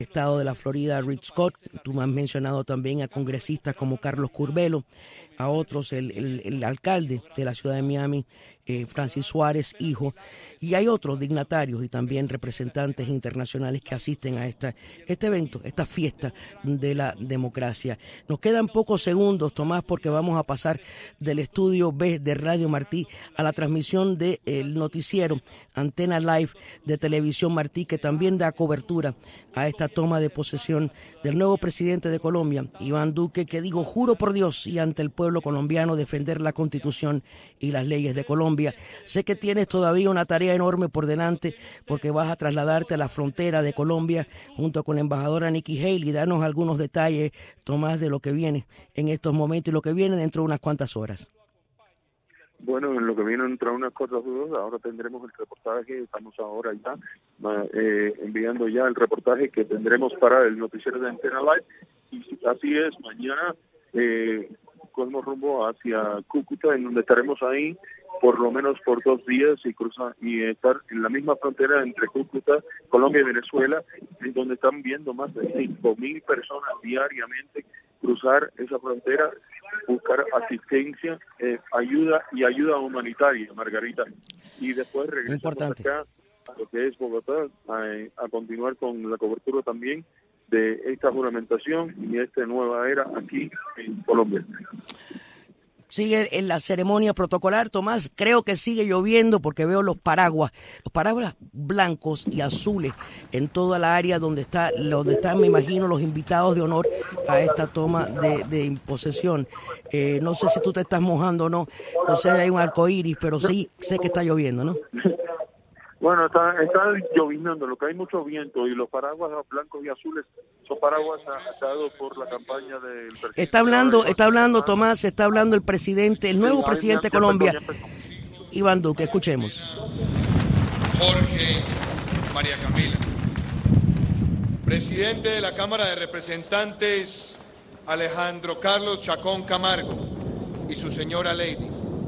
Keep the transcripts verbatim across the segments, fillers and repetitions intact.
Estado de la Florida, Rick Scott. Tú me has mencionado también a congresistas como Carlos Curbelo, a otros, el, el, el alcalde de la ciudad de Miami, eh, Francis Suárez, hijo, y hay otros dignatarios y también representantes internacionales que asisten a esta, este evento, esta fiesta de la democracia. Nos quedan pocos segundos, Tomás, porque vamos a pasar del estudio B de Radio Martí a la transmisión del noticiero Antena Live de Televisión Martí, que también da cobertura a esta toma de posesión del nuevo presidente de Colombia, Iván Duque, que digo, juro por Dios y ante el pueblo colombiano defender la Constitución y las leyes de Colombia. Sé que tienes todavía una tarea enorme por delante porque vas a trasladarte a la frontera de Colombia junto con la embajadora Nikki Haley. Danos algunos detalles, Tomás, de lo que viene en estos momentos y lo que viene dentro de unas cuantas horas. Bueno, en lo que viene dentro de unas cuantas horas, ahora tendremos el reportaje, estamos ahora ya eh, enviando ya el reportaje que tendremos para el noticiero de Antena Live, y así es, mañana eh, cogemos rumbo hacia Cúcuta, en donde estaremos ahí por lo menos por dos días y cruzar y estar en la misma frontera entre Cúcuta, Colombia y Venezuela, en donde están viendo más de cinco mil personas diariamente cruzar esa frontera, buscar asistencia, eh, ayuda y ayuda humanitaria, Margarita, y después regresamos acá a lo que es Bogotá, a, a continuar con la cobertura también de esta juramentación y esta nueva era aquí en Colombia. Sigue en la ceremonia protocolar, Tomás. Creo que sigue lloviendo porque veo los paraguas, los paraguas blancos y azules en toda la área donde está, donde están, me imagino, los invitados de honor a esta toma de, de posesión. Eh, no sé si tú te estás mojando o no, no sé si hay un arco iris, pero sí sé que está lloviendo, ¿no? Bueno, está, está lloviznando, lo que hay mucho viento, y los paraguas blancos y azules son paraguas dados por la campaña del presidente. Está hablando, está hablando Tomás, está hablando el presidente, el nuevo presidente de Colombia, Iván Duque. Escuchemos. Jorge María Camila. Presidente de la Cámara de Representantes, Alejandro Carlos Chacón Camargo y su señora Lady.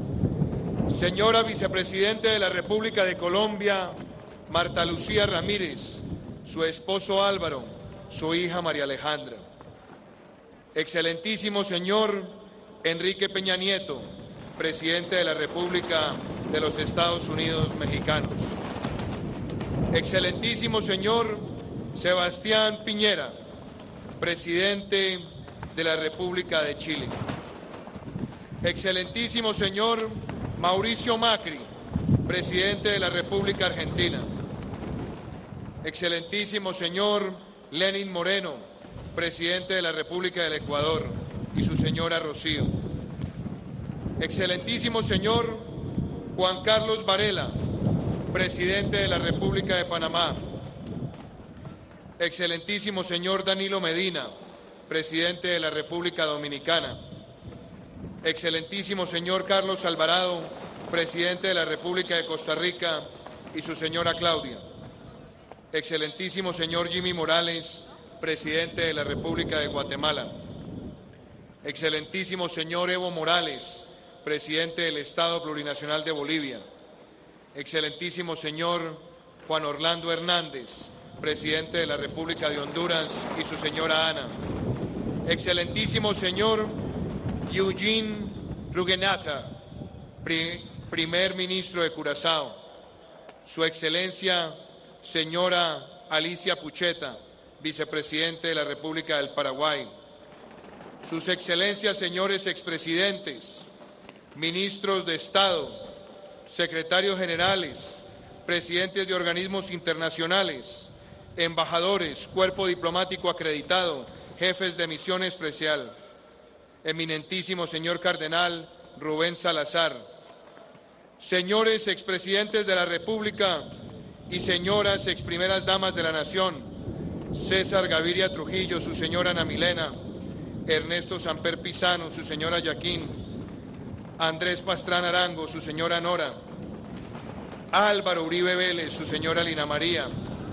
Señora Vicepresidente de la República de Colombia, Marta Lucía Ramírez, su esposo Álvaro, su hija María Alejandra. Excelentísimo señor Enrique Peña Nieto, Presidente de la República de los Estados Unidos Mexicanos. Excelentísimo señor Sebastián Piñera, Presidente de la República de Chile. Excelentísimo señor Mauricio Macri, Presidente de la República Argentina. Excelentísimo señor Lenín Moreno, Presidente de la República del Ecuador, y su señora Rocío. Excelentísimo señor Juan Carlos Varela, Presidente de la República de Panamá. Excelentísimo señor Danilo Medina, Presidente de la República Dominicana. Excelentísimo señor Carlos Alvarado, Presidente de la República de Costa Rica, y su señora Claudia. Excelentísimo señor Jimmy Morales, Presidente de la República de Guatemala. Excelentísimo señor Evo Morales, Presidente del Estado Plurinacional de Bolivia. Excelentísimo señor Juan Orlando Hernández, Presidente de la República de Honduras, y su señora Ana. Excelentísimo señor Eugene Rugenata, pri, primer ministro de Curazao. Su Excelencia, señora Alicia Pucheta, vicepresidente de la República del Paraguay. Sus Excelencias, señores expresidentes, ministros de Estado, secretarios generales, presidentes de organismos internacionales, embajadores, cuerpo diplomático acreditado, jefes de misión especial. Eminentísimo señor Cardenal Rubén Salazar, señores expresidentes de la República y señoras exprimeras damas de la Nación, César Gaviria Trujillo, su señora Ana Milena, Ernesto Samper Pizano, su señora Yaquín, Andrés Pastrana Arango, su señora Nora, Álvaro Uribe Vélez, su señora Lina María,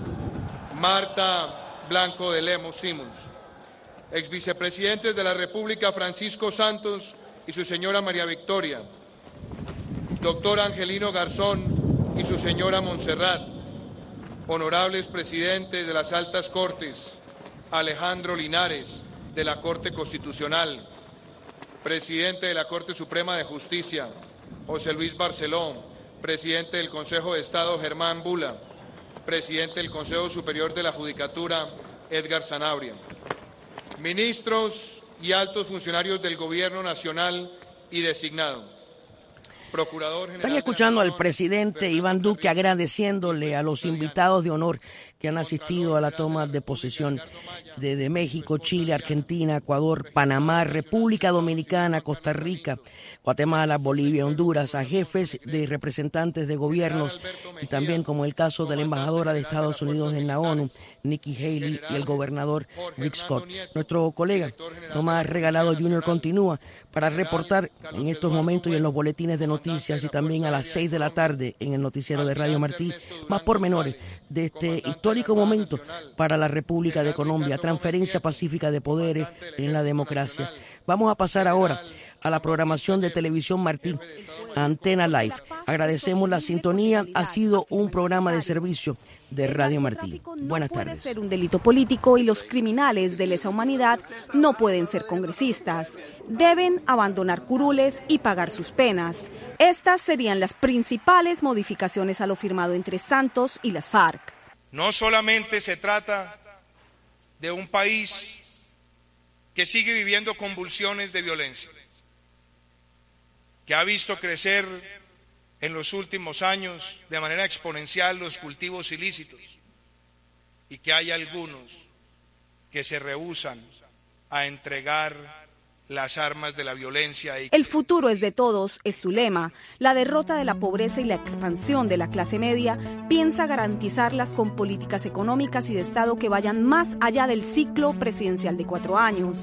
Marta Blanco de Lemos Simons, exvicepresidentes de la República Francisco Santos y su señora María Victoria, doctor Angelino Garzón y su señora Montserrat, honorables presidentes de las altas cortes, Alejandro Linares, de la Corte Constitucional, presidente de la Corte Suprema de Justicia, José Luis Barceló, presidente del Consejo de Estado, Germán Bula, presidente del Consejo Superior de la Judicatura, Edgar Sanabria, ministros y altos funcionarios del Gobierno Nacional y designado. Procurador General. Están escuchando al presidente Iván Duque agradeciéndole a los invitados de honor que han asistido a la toma de posesión de, de México, Chile, Argentina, Ecuador, Panamá, República Dominicana, Costa Rica, Guatemala, Bolivia, Honduras, a jefes de representantes de gobiernos y también, como el caso de la embajadora de Estados Unidos en la ONU, Nikki Haley, y el gobernador Rick Scott. Nuestro colega Tomás Regalado junior continúa para reportar en estos momentos y en los boletines de noticias y también a las seis de la tarde en el noticiero de Radio Martí más pormenores de este histórico momento para la República de Colombia, transferencia pacífica de poderes en la democracia. Vamos a pasar ahora a la programación de Televisión Martí, Antena Live. Agradecemos la sintonía, ha sido un programa de servicio de Radio Martí. Buenas tardes. No puede ser un delito político y los criminales de lesa humanidad no pueden ser congresistas. Deben abandonar curules y pagar sus penas. Estas serían las principales modificaciones a lo firmado entre Santos y las FARC. No solamente se trata de un país que sigue viviendo convulsiones de violencia, que ha visto crecer en los últimos años de manera exponencial los cultivos ilícitos y que hay algunos que se rehúsan a entregar las armas de la violencia. El futuro es de todos, es su lema. La derrota de la pobreza y la expansión de la clase media piensa garantizarlas con políticas económicas y de Estado que vayan más allá del ciclo presidencial de cuatro años.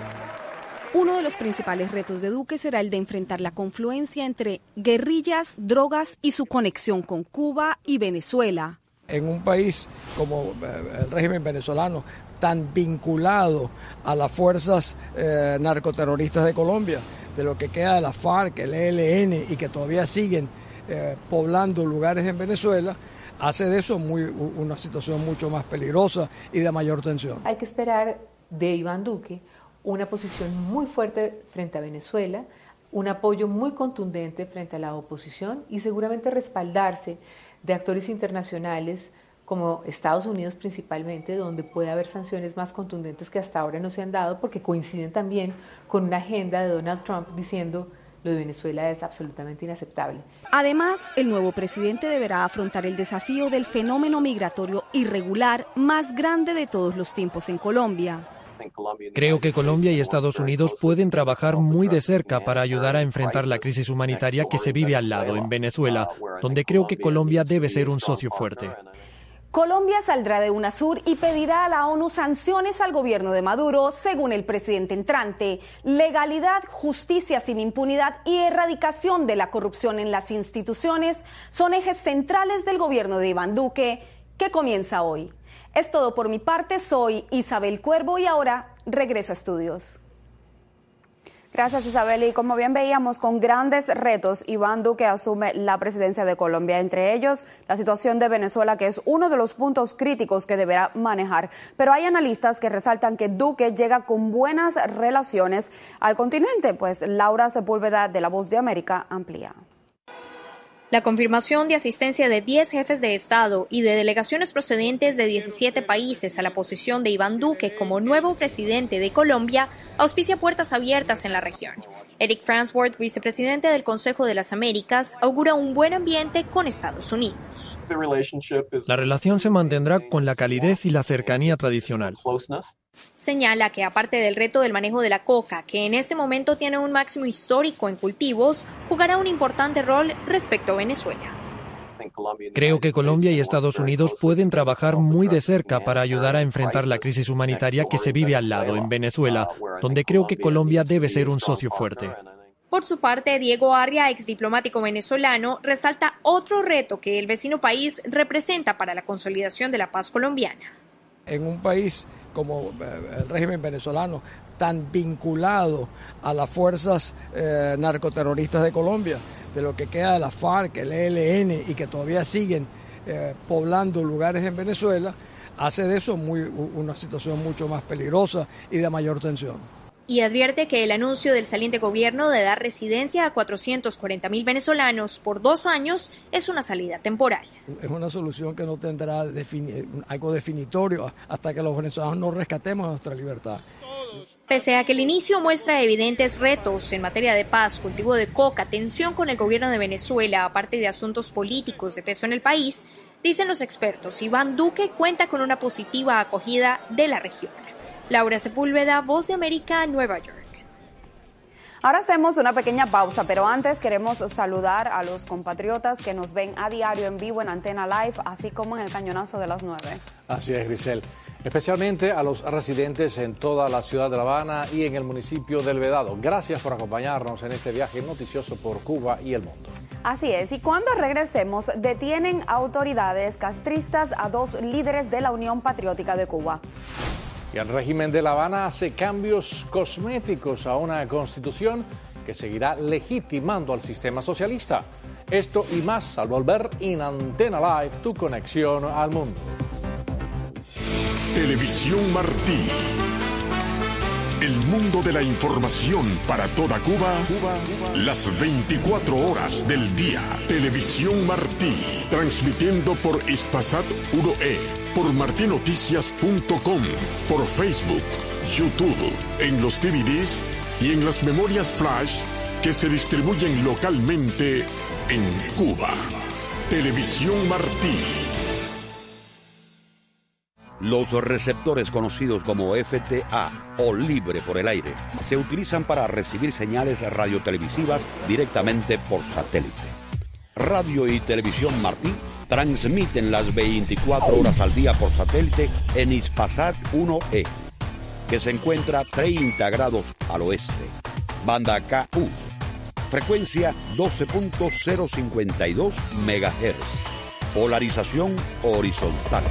Uno de los principales retos de Duque será el de enfrentar la confluencia entre guerrillas, drogas y su conexión con Cuba y Venezuela. En un país como el régimen venezolano, tan vinculado a las fuerzas eh, narcoterroristas de Colombia, de lo que queda de la FARC, el E L N, y que todavía siguen eh, poblando lugares en Venezuela, hace de eso muy, una situación mucho más peligrosa y de mayor tensión. Hay que esperar de Iván Duque una posición muy fuerte frente a Venezuela, un apoyo muy contundente frente a la oposición y seguramente respaldarse de actores internacionales como Estados Unidos principalmente, donde puede haber sanciones más contundentes que hasta ahora no se han dado porque coinciden también con una agenda de Donald Trump diciendo lo de Venezuela es absolutamente inaceptable. Además, el nuevo presidente deberá afrontar el desafío del fenómeno migratorio irregular más grande de todos los tiempos en Colombia. Creo que Colombia y Estados Unidos pueden trabajar muy de cerca para ayudar a enfrentar la crisis humanitaria que se vive al lado, en Venezuela, donde creo que Colombia debe ser un socio fuerte. Colombia saldrá de UNASUR y pedirá a la ONU sanciones al gobierno de Maduro, según el presidente entrante. Legalidad, justicia sin impunidad y erradicación de la corrupción en las instituciones son ejes centrales del gobierno de Iván Duque, que comienza hoy. Es todo por mi parte, soy Isabel Cuervo y ahora regreso a estudios. Gracias, Isabel. Y como bien veíamos, con grandes retos, Iván Duque asume la presidencia de Colombia, entre ellos la situación de Venezuela, que es uno de los puntos críticos que deberá manejar. Pero hay analistas que resaltan que Duque llega con buenas relaciones al continente, pues Laura Sepúlveda, de La Voz de América, amplía. La confirmación de asistencia de diez jefes de Estado y de delegaciones procedentes de diecisiete países a la posición de Iván Duque como nuevo presidente de Colombia auspicia puertas abiertas en la región. Eric Farnsworth, vicepresidente del Consejo de las Américas, augura un buen ambiente con Estados Unidos. La relación se mantendrá con la calidez y la cercanía tradicional. Señala que aparte del reto del manejo de la coca, que en este momento tiene un máximo histórico en cultivos, jugará un importante rol respecto a Venezuela. Creo que Colombia y Estados Unidos pueden trabajar muy de cerca para ayudar a enfrentar la crisis humanitaria que se vive al lado, en Venezuela, donde creo que Colombia debe ser un socio fuerte. Por su parte, Diego Arria, exdiplomático venezolano, resalta otro reto que el vecino país representa para la consolidación de la paz colombiana. En un país como el régimen venezolano, tan vinculado a las fuerzas eh, narcoterroristas de Colombia, de lo que queda de la FARC, el E L N, y que todavía siguen eh, poblando lugares en Venezuela, hace de eso muy, una situación mucho más peligrosa y de mayor tensión. Y advierte que el anuncio del saliente gobierno de dar residencia a cuatrocientos cuarenta mil venezolanos por dos años es una salida temporal. Es una solución que no tendrá defini- algo definitorio hasta que los venezolanos no rescatemos nuestra libertad. Pese a que el inicio muestra evidentes retos en materia de paz, cultivo de coca, tensión con el gobierno de Venezuela, aparte de asuntos políticos de peso en el país, dicen los expertos, Iván Duque cuenta con una positiva acogida de la región. Laura Sepúlveda, Voz de América, Nueva York. Ahora hacemos una pequeña pausa, pero antes queremos saludar a los compatriotas que nos ven a diario en vivo en Antena Live, así como en el Cañonazo de las nueve. Así es, Grisel. Especialmente a los residentes en toda la ciudad de La Habana y en el municipio del Vedado. Gracias por acompañarnos en este viaje noticioso por Cuba y el mundo. Así es, y cuando regresemos, detienen autoridades castristas a dos líderes de la Unión Patriótica de Cuba. Y el régimen de La Habana hace cambios cosméticos a una constitución que seguirá legitimando al sistema socialista. Esto y más al volver en Antena Live, tu conexión al mundo. Televisión Martí. El mundo de la información para toda Cuba, Cuba, Cuba, las veinticuatro horas del día. Televisión Martí, transmitiendo por Spasat uno E, por martinoticias punto com, por Facebook, YouTube, en los D V Ds y en las memorias flash que se distribuyen localmente en Cuba. Televisión Martí. Los receptores conocidos como F T A o libre por el aire se utilizan para recibir señales radiotelevisivas directamente por satélite. Radio y Televisión Martí transmiten las veinticuatro horas al día por satélite en Hispasat uno E, que se encuentra treinta grados al oeste. Banda K U, frecuencia doce punto cero cincuenta y dos megahertz, polarización horizontal.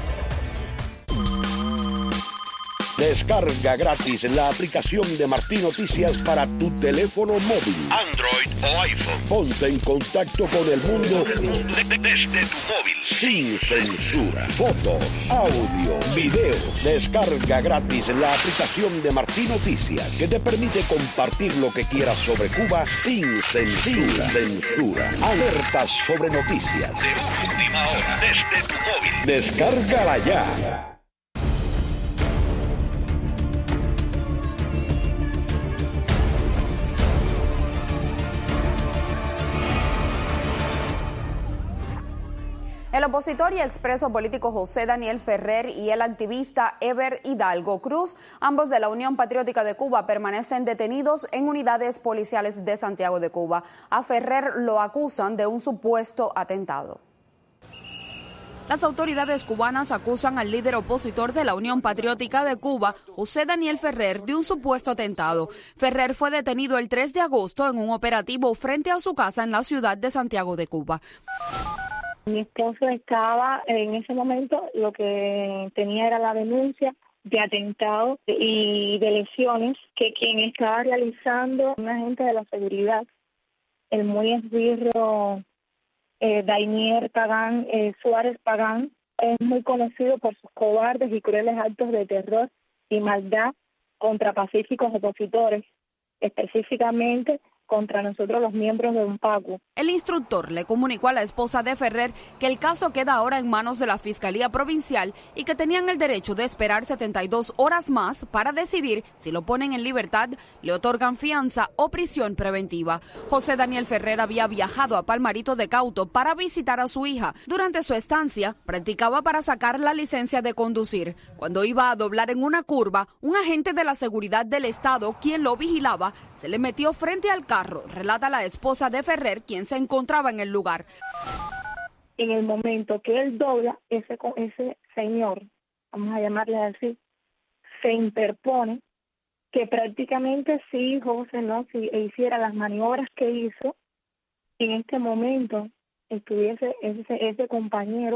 Descarga gratis la aplicación de Martí Noticias para tu teléfono móvil, Android o iPhone. Ponte en contacto con el mundo desde tu móvil, sin censura. Fotos, audio, videos. Descarga gratis la aplicación de Martí Noticias, que te permite compartir lo que quieras sobre Cuba sin censura. Sin censura. Alertas sobre noticias de última hora desde tu móvil. Descárgala ya. El opositor y expreso político José Daniel Ferrer y el activista Eber Hidalgo Cruz, ambos de la Unión Patriótica de Cuba, permanecen detenidos en unidades policiales de Santiago de Cuba. A Ferrer lo acusan de un supuesto atentado. Las autoridades cubanas acusan al líder opositor de la Unión Patriótica de Cuba, José Daniel Ferrer, de un supuesto atentado. Ferrer fue detenido el tres de agosto en un operativo frente a su casa en la ciudad de Santiago de Cuba. Mi esposo estaba en ese momento, lo que tenía era la denuncia de atentado y de lesiones que quien estaba realizando, un agente de la seguridad, el muy esbirro eh, Dainier Pagán, eh, Suárez Pagán, es muy conocido por sus cobardes y crueles actos de terror y maldad contra pacíficos opositores, específicamente contra nosotros los miembros de UNPACU. El instructor le comunicó a la esposa de Ferrer que el caso queda ahora en manos de la Fiscalía Provincial y que tenían el derecho de esperar setenta y dos horas más para decidir si lo ponen en libertad, le otorgan fianza o prisión preventiva. José Daniel Ferrer había viajado a Palmarito de Cauto para visitar a su hija. Durante su estancia, practicaba para sacar la licencia de conducir. Cuando iba a doblar en una curva, un agente de la seguridad del Estado, quien lo vigilaba, se le metió frente al carro. Relata la esposa de Ferrer, quien se encontraba en el lugar. En el momento que él dobla, ese, ese señor, vamos a llamarle así, se interpone, que prácticamente si José no si hiciera las maniobras que hizo, en este momento estuviese ese, ese compañero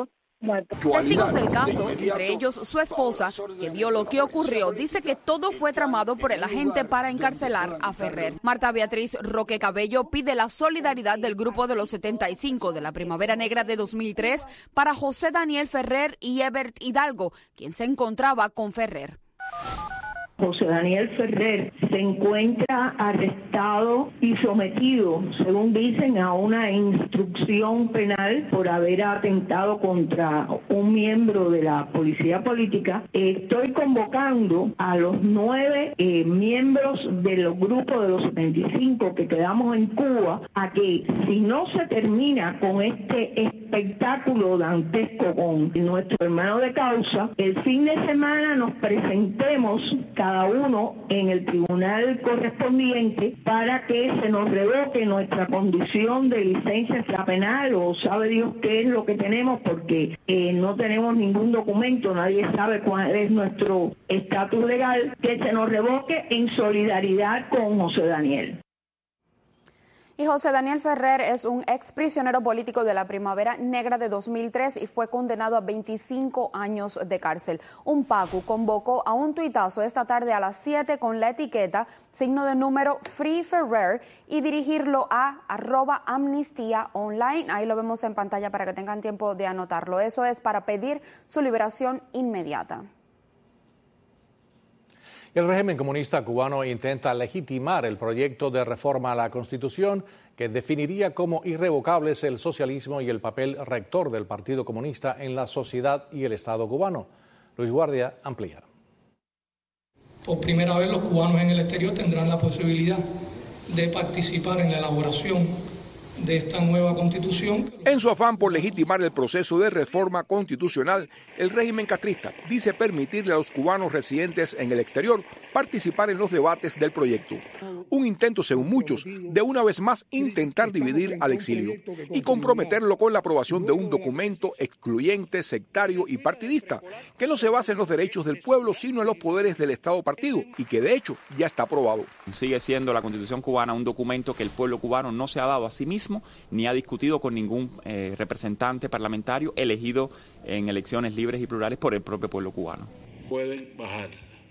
muertos. Testigos del caso, entre ellos su esposa, que vio lo que ocurrió, dice que todo fue tramado por el agente para encarcelar a Ferrer. Marta Beatriz Roque Cabello pide la solidaridad del grupo de los setenta y cinco de la Primavera Negra de dos mil tres para José Daniel Ferrer y Ebert Hidalgo, quien se encontraba con Ferrer. José Daniel Ferrer se encuentra arrestado y sometido, según dicen, a una instrucción penal por haber atentado contra un miembro de la policía política. Estoy convocando a los nueve eh, miembros del grupo de los setenta y cinco que quedamos en Cuba a que, si no se termina con este espectáculo dantesco con nuestro hermano de causa, el fin de semana nos presentemos cada uno en el tribunal correspondiente para que se nos revoque nuestra condición de licencia extrapenal, o sabe Dios qué es lo que tenemos, porque eh, no tenemos ningún documento, nadie sabe cuál es nuestro estatus legal, que se nos revoque en solidaridad con José Daniel. Y José Daniel Ferrer es un ex prisionero político de la Primavera Negra de dos mil tres y fue condenado a veinticinco años de cárcel. Un PACU convocó a un tuitazo esta tarde a las siete con la etiqueta, signo de número Free Ferrer, y dirigirlo a arroba amnistía online. Ahí lo vemos en pantalla para que tengan tiempo de anotarlo. Eso es para pedir su liberación inmediata. El régimen comunista cubano intenta legitimar el proyecto de reforma a la Constitución que definiría como irrevocables el socialismo y el papel rector del Partido Comunista en la sociedad y el Estado cubano. Luis Guardia amplía. Por primera vez los cubanos en el exterior tendrán la posibilidad de participar en la elaboración de esta nueva constitución. En su afán por legitimar el proceso de reforma constitucional, el régimen castrista dice permitirle a los cubanos residentes en el exterior participar en los debates del proyecto. Un intento, según muchos, de una vez más intentar dividir al exilio y comprometerlo con la aprobación de un documento excluyente, sectario y partidista, que no se basa en los derechos del pueblo, sino en los poderes del Estado partido, y que de hecho ya está aprobado. Sigue siendo la Constitución cubana un documento que el pueblo cubano no se ha dado a sí mismo, ni ha discutido con ningún eh, representante parlamentario elegido en elecciones libres y plurales por el propio pueblo cubano. Pueden bajar.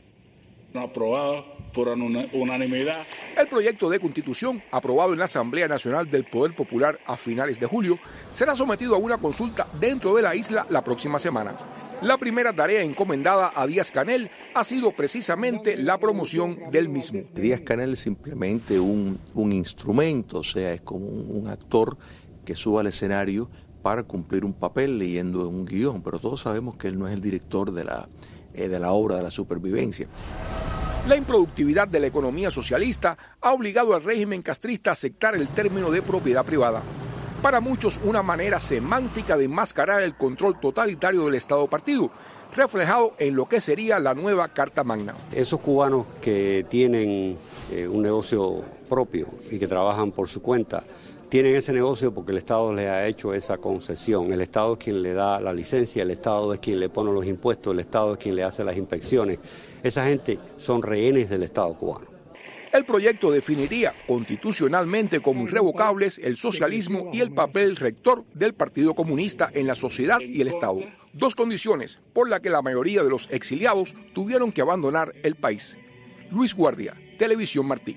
No aprobado por unanimidad. El proyecto de constitución, aprobado en la Asamblea Nacional del Poder Popular a finales de julio, será sometido a una consulta dentro de la isla la próxima semana. La primera tarea encomendada a Díaz-Canel ha sido precisamente la promoción del mismo. Díaz-Canel es simplemente un, un instrumento, o sea, es como un, un actor que sube al escenario para cumplir un papel leyendo un guión, pero todos sabemos que él no es el director de la, eh, de la obra de la supervivencia. La improductividad de la economía socialista ha obligado al régimen castrista a aceptar el término de propiedad privada. Para muchos, una manera semántica de enmascarar el control totalitario del Estado partido, reflejado en lo que sería la nueva Carta Magna. Esos cubanos que tienen eh, un negocio propio y que trabajan por su cuenta, tienen ese negocio porque el Estado les ha hecho esa concesión. El Estado es quien le da la licencia, el Estado es quien le pone los impuestos, el Estado es quien le hace las inspecciones. Esa gente son rehenes del Estado cubano. El proyecto definiría constitucionalmente como irrevocables el socialismo y el papel rector del Partido Comunista en la sociedad y el Estado. Dos condiciones por las que la mayoría de los exiliados tuvieron que abandonar el país. Luis Guardia, Televisión Martí.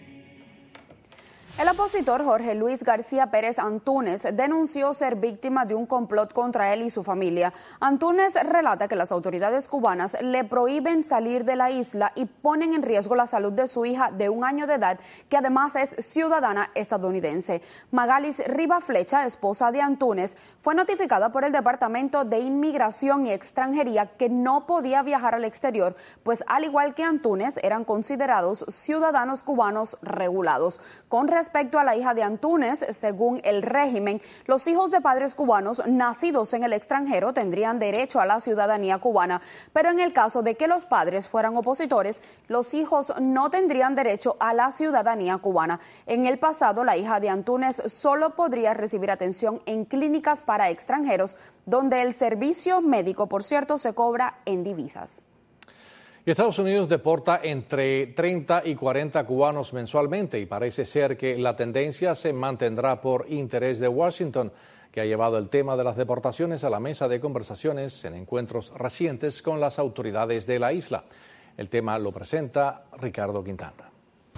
El opositor Jorge Luis García Pérez Antúnez denunció ser víctima de un complot contra él y su familia. Antúnez relata que las autoridades cubanas le prohíben salir de la isla y ponen en riesgo la salud de su hija de un año de edad, que además es ciudadana estadounidense. Magalis Riva Flecha, esposa de Antúnez, fue notificada por el Departamento de Inmigración y Extranjería que no podía viajar al exterior, pues al igual que Antúnez eran considerados ciudadanos cubanos regulados. Con Respecto a la hija de Antúnez, según el régimen, los hijos de padres cubanos nacidos en el extranjero tendrían derecho a la ciudadanía cubana, pero en el caso de que los padres fueran opositores, los hijos no tendrían derecho a la ciudadanía cubana. En el pasado, la hija de Antúnez solo podría recibir atención en clínicas para extranjeros, donde el servicio médico, por cierto, se cobra en divisas. Y Estados Unidos deporta entre treinta y cuarenta cubanos mensualmente y parece ser que la tendencia se mantendrá por interés de Washington, que ha llevado el tema de las deportaciones a la mesa de conversaciones en encuentros recientes con las autoridades de la isla. El tema lo presenta Ricardo Quintana.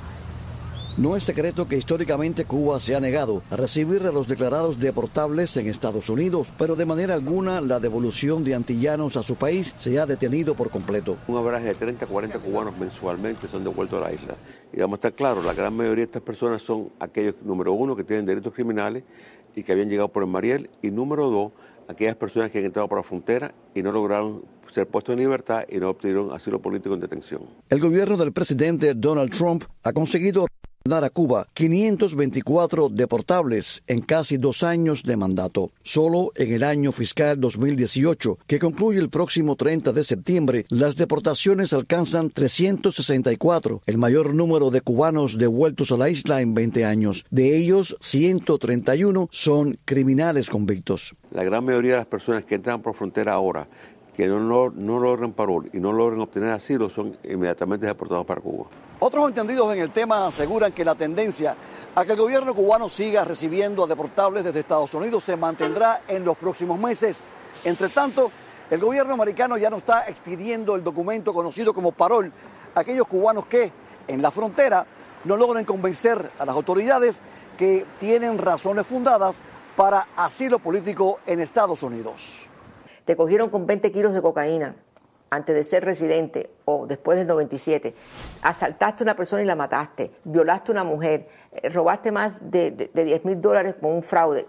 No es secreto que históricamente Cuba se ha negado a recibir a los declarados deportables en Estados Unidos, pero de manera alguna la devolución de antillanos a su país se ha detenido por completo. Un abrazo de treinta a cuarenta cubanos mensualmente son devueltos a la isla. Y vamos a estar claros, la gran mayoría de estas personas son aquellos, número uno, que tienen delitos criminales y que habían llegado por el Mariel, y número dos, aquellas personas que han entrado por la frontera y no lograron ser puestos en libertad y no obtuvieron asilo político en detención. El gobierno del presidente Donald Trump ha conseguido dar a Cuba quinientos veinticuatro deportables en casi dos años de mandato. Solo en el año fiscal dos mil dieciocho, que concluye el próximo treinta de septiembre, las deportaciones alcanzan trescientos sesenta y cuatro, el mayor número de cubanos devueltos a la isla en veinte años. De ellos, ciento treinta y uno son criminales convictos. La gran mayoría de las personas que entran por frontera ahora, que no, no, no logran parol y no logran obtener asilo, son inmediatamente deportados para Cuba. Otros entendidos en el tema aseguran que la tendencia a que el gobierno cubano siga recibiendo a deportables desde Estados Unidos se mantendrá en los próximos meses. Entre tanto, el gobierno americano ya no está expidiendo el documento conocido como parol a aquellos cubanos que, en la frontera, no logren convencer a las autoridades que tienen razones fundadas para asilo político en Estados Unidos. Te cogieron con veinte kilos de cocaína antes de ser residente o después del noventa y siete, asaltaste a una persona y la mataste, violaste a una mujer, robaste más de, de, de diez mil dólares con un fraude.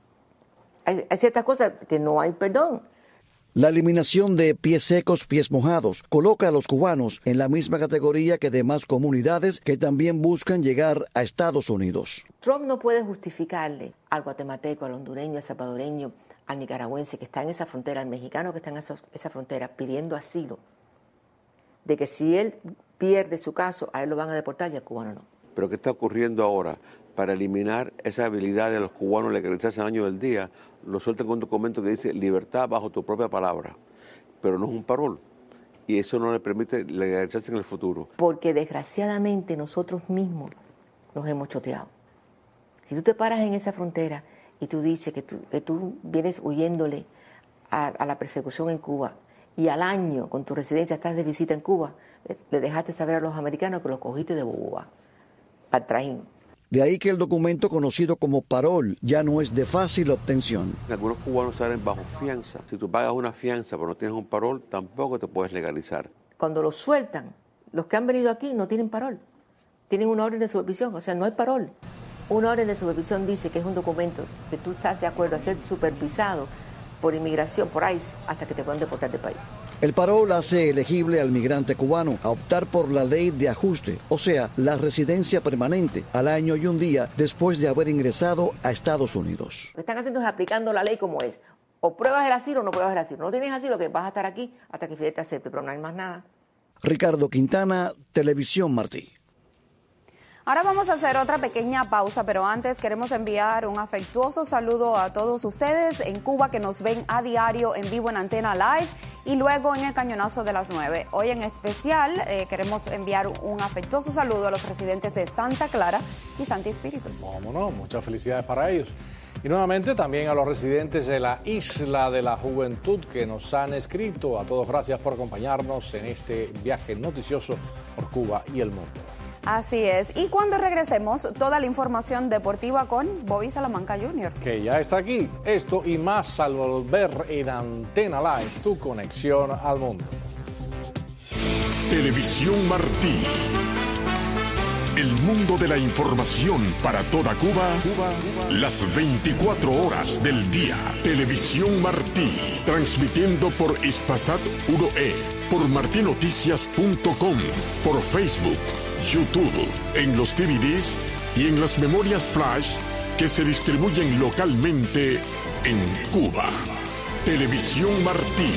Hay, hay ciertas cosas que no hay perdón. La eliminación de pies secos, pies mojados coloca a los cubanos en la misma categoría que demás comunidades que también buscan llegar a Estados Unidos. Trump no puede justificarle al guatemalteco, al hondureño, al salvadoreño, al nicaragüense que está en esa frontera, al mexicano que está en esa, esa frontera pidiendo asilo, de que si él pierde su caso, a él lo van a deportar y al cubano no. ¿Pero qué está ocurriendo ahora? Para eliminar esa habilidad de los cubanos legalizarse al año del día, lo sueltan con un documento que dice libertad bajo tu propia palabra, pero no es un parol, y eso no le permite legalizarse en el futuro. Porque desgraciadamente nosotros mismos nos hemos choteado. Si tú te paras en esa frontera y tú dices que tú, que tú vienes huyéndole a, a la persecución en Cuba y al año con tu residencia estás de visita en Cuba, le, le dejaste saber a los americanos que los cogiste de boba, para trajín. De ahí que el documento conocido como parol ya no es de fácil obtención. Algunos cubanos salen bajo fianza. Si tú pagas una fianza pero no tienes un parol, tampoco te puedes legalizar. Cuando los sueltan, los que han venido aquí no tienen parol, tienen una orden de supervisión, o sea, no hay parol. Una orden de supervisión dice que es un documento que tú estás de acuerdo a ser supervisado por inmigración, por ICE, hasta que te puedan deportar del país. El parol hace elegible al migrante cubano a optar por la ley de ajuste, o sea, la residencia permanente al año y un día después de haber ingresado a Estados Unidos. Lo que están haciendo es aplicando la ley como es. O pruebas el asilo o no pruebas el asilo. No tienes asilo, que vas a estar aquí hasta que Fidel te acepte, pero no hay más nada. Ricardo Quintana, Televisión Martí. Ahora vamos a hacer otra pequeña pausa, pero antes queremos enviar un afectuoso saludo a todos ustedes en Cuba que nos ven a diario en vivo en Antena Live y luego en el Cañonazo de las nueve. Hoy en especial eh, queremos enviar un afectuoso saludo a los residentes de Santa Clara y Santi Espíritus. Vámonos, muchas felicidades para ellos. Y nuevamente también a los residentes de la Isla de la Juventud que nos han escrito. A todos gracias por acompañarnos en este viaje noticioso por Cuba y el mundo. Así es. Y cuando regresemos, toda la información deportiva con Bobby Salamanca junior Que ya está aquí. Esto y más al volver en Antena Live, tu conexión al mundo. Televisión Martí. El mundo de la información para toda Cuba, Cuba, Cuba, las veinticuatro horas del día. Televisión Martí, transmitiendo por Hispasat uno E, por martinoticias punto com, por Facebook, YouTube, en los D V Ds y en las memorias flash que se distribuyen localmente en Cuba. Televisión Martí.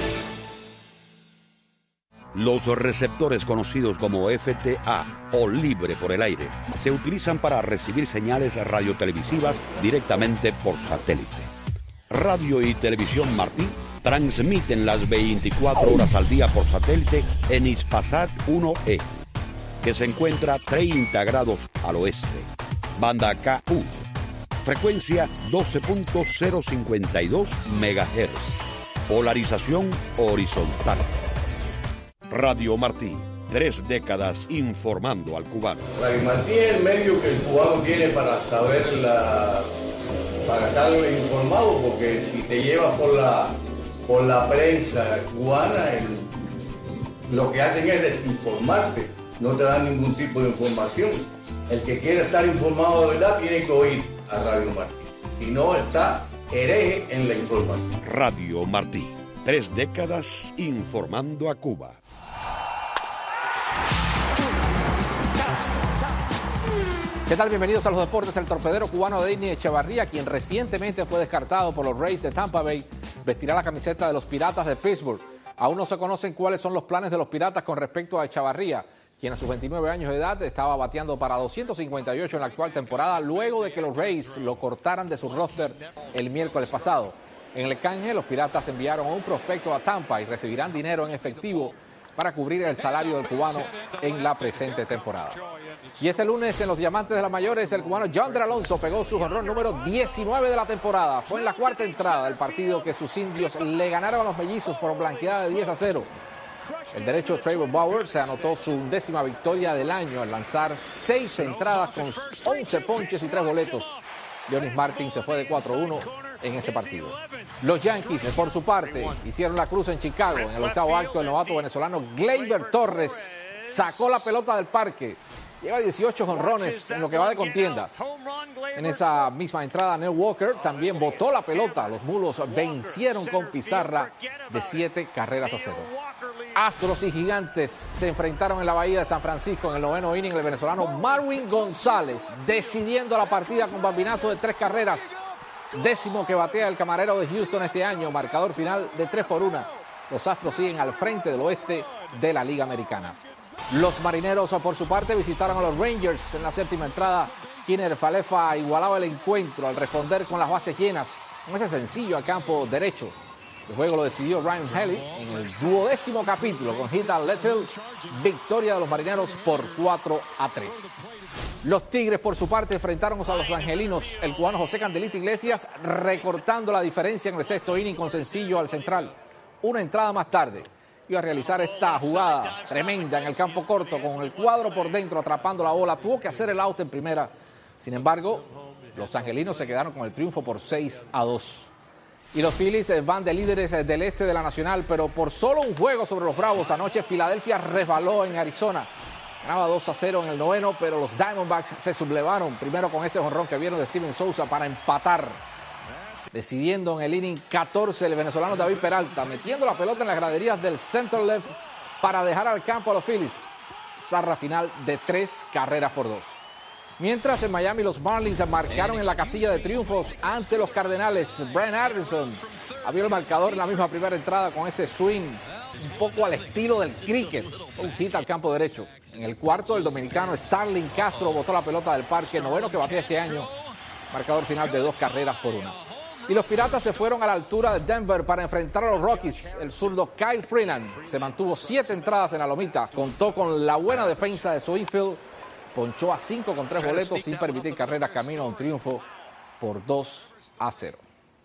Los receptores conocidos como F T A o libre por el aire se utilizan para recibir señales radiotelevisivas directamente por satélite. Radio y Televisión Martí transmiten las veinticuatro horas al día por satélite en Hispasat uno E, que se encuentra treinta grados al oeste. Banda K U, frecuencia doce punto cero cincuenta y dos megahertz. Polarización horizontal. Radio Martí, tres décadas informando al cubano. Radio Martí es el medio que el cubano tiene para saber la... para estar informado, porque si te llevas por la por la prensa cubana, el, lo que hacen es desinformarte, no te dan ningún tipo de información. El que quiere estar informado de verdad tiene que oír a Radio Martí, si no está hereje en la información. Radio Martí, tres décadas informando a Cuba. ¿Qué tal? Bienvenidos a los deportes. El torpedero cubano Deini Echevarría, quien recientemente fue descartado por los Rays de Tampa Bay, vestirá la camiseta de los Piratas de Pittsburgh. Aún no se conocen cuáles son los planes de los Piratas con respecto a Echevarría, quien a sus veintinueve años de edad estaba bateando para doscientos cincuenta y ocho en la actual temporada, luego de que los Rays lo cortaran de su roster el miércoles pasado. En el canje, los Piratas enviaron a un prospecto a Tampa y recibirán dinero en efectivo para cubrir el salario del cubano en la presente temporada. Y este lunes en los Diamantes de las Mayores, el cubano Yonder Alonso pegó su jonrón número diecinueve de la temporada. Fue en la cuarta entrada del partido que sus indios le ganaron a los mellizos por blanqueada de diez a cero. El derecho Trevor Bauer se anotó su undécima victoria del año al lanzar seis entradas con once ponches y tres boletos. Leonys Martin se fue de cuatro a uno en ese partido. Los Yankees, por su parte, hicieron la cruz en Chicago. En el octavo acto, el novato venezolano Gleyber Torres sacó la pelota del parque. Lleva dieciocho jonrones en lo que va de contienda. En esa misma entrada, Neil Walker también botó la pelota. Los Mulos vencieron con pizarra de siete carreras a cero. Astros y Gigantes se enfrentaron en la Bahía de San Francisco en el noveno inning. El venezolano Marwin González decidiendo la partida con bambinazo de tres carreras. Décimo que batea el camarero de Houston este año. Marcador final de tres por una. Los Astros siguen al frente del oeste de la Liga Americana. Los Marineros, por su parte, visitaron a los Rangers en la séptima entrada. Kiner Falefa igualaba el encuentro al responder con las bases llenas. Con ese sencillo al campo derecho. El juego lo decidió Ryan Helly en el duodécimo capítulo con hit al left field. Victoria de los Marineros por cuatro a tres. Los Tigres, por su parte, enfrentaron a los angelinos. El cubano José Candelita Iglesias recortando la diferencia en el sexto inning con sencillo al central. Una entrada más tarde iba a realizar esta jugada tremenda en el campo corto con el cuadro por dentro atrapando la bola. Tuvo que hacer el out en primera. Sin embargo, los angelinos se quedaron con el triunfo por seis a dos. Y los Phillies van de líderes del este de la Nacional, pero por solo un juego sobre los Bravos. Anoche Filadelfia resbaló en Arizona. Ganaba dos a cero en el noveno, pero los Diamondbacks se sublevaron. Primero con ese jonrón que vieron de Steven Souza para empatar. Decidiendo en el inning catorce el venezolano David Peralta, metiendo la pelota en las graderías del center left para dejar al campo a los Phillies. Zarra final de tres carreras por dos. Mientras en Miami los Marlins marcaron en la casilla de triunfos ante los Cardenales. Brian Anderson abrió el marcador en la misma primera entrada con ese swing un poco al estilo del cricket. Un hit al campo derecho. En el cuarto el dominicano Starling Castro botó la pelota del parque, noveno que batea este año. Marcador final de dos carreras por una. Y los Piratas se fueron a la altura de Denver para enfrentar a los Rockies. El zurdo Kyle Freeland se mantuvo siete entradas en la lomita. Contó con la buena defensa de su infield. Ponchó a cinco con tres boletos sin permitir carreras, camino a un triunfo por dos a cero.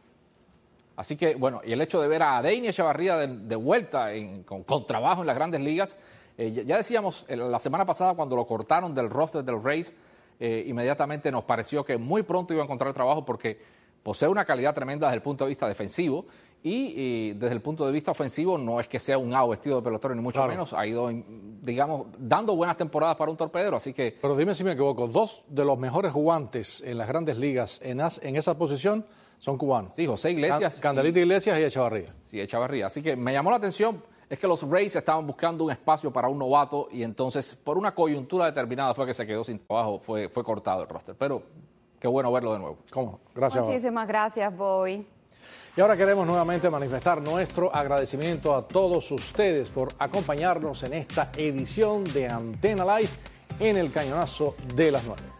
Así que, bueno, y el hecho de ver a Deini Echevarría de, de vuelta en, con, con trabajo en las grandes ligas. Eh, ya, ya decíamos eh, la semana pasada cuando lo cortaron del roster del Rays, eh, inmediatamente nos pareció que muy pronto iba a encontrar trabajo porque posee una calidad tremenda desde el punto de vista defensivo y, y desde el punto de vista ofensivo no es que sea un ao vestido de pelotero ni mucho claro. menos. Ha ido, digamos, dando buenas temporadas para un torpedero, así que... Pero dime si me equivoco, dos de los mejores jugantes en las grandes ligas en, as, en esa posición son cubanos. Sí, José Iglesias. Candelita Iglesias y Echevarría. Sí, Echevarría. Así que me llamó la atención es que los Rays estaban buscando un espacio para un novato y entonces por una coyuntura determinada fue que se quedó sin trabajo, fue, fue cortado el roster. Pero qué bueno verlo de nuevo. ¿Cómo? Gracias. Muchísimas gracias, Boy. Y ahora queremos nuevamente manifestar nuestro agradecimiento a todos ustedes por acompañarnos en esta edición de Antena Live en el Cañonazo de las nueve.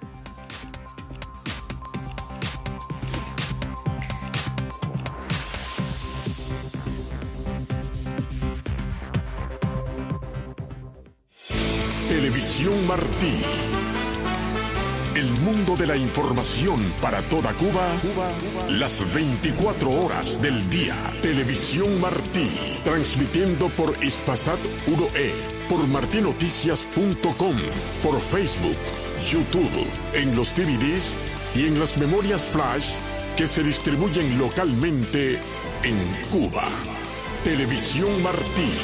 Televisión Martí. El mundo de la información para toda Cuba, Cuba, Cuba, las veinticuatro horas del día. Televisión Martí, transmitiendo por Hispasat uno E, por martinoticias punto com, por Facebook, YouTube, en los D V Ds y en las memorias flash que se distribuyen localmente en Cuba. Televisión Martí.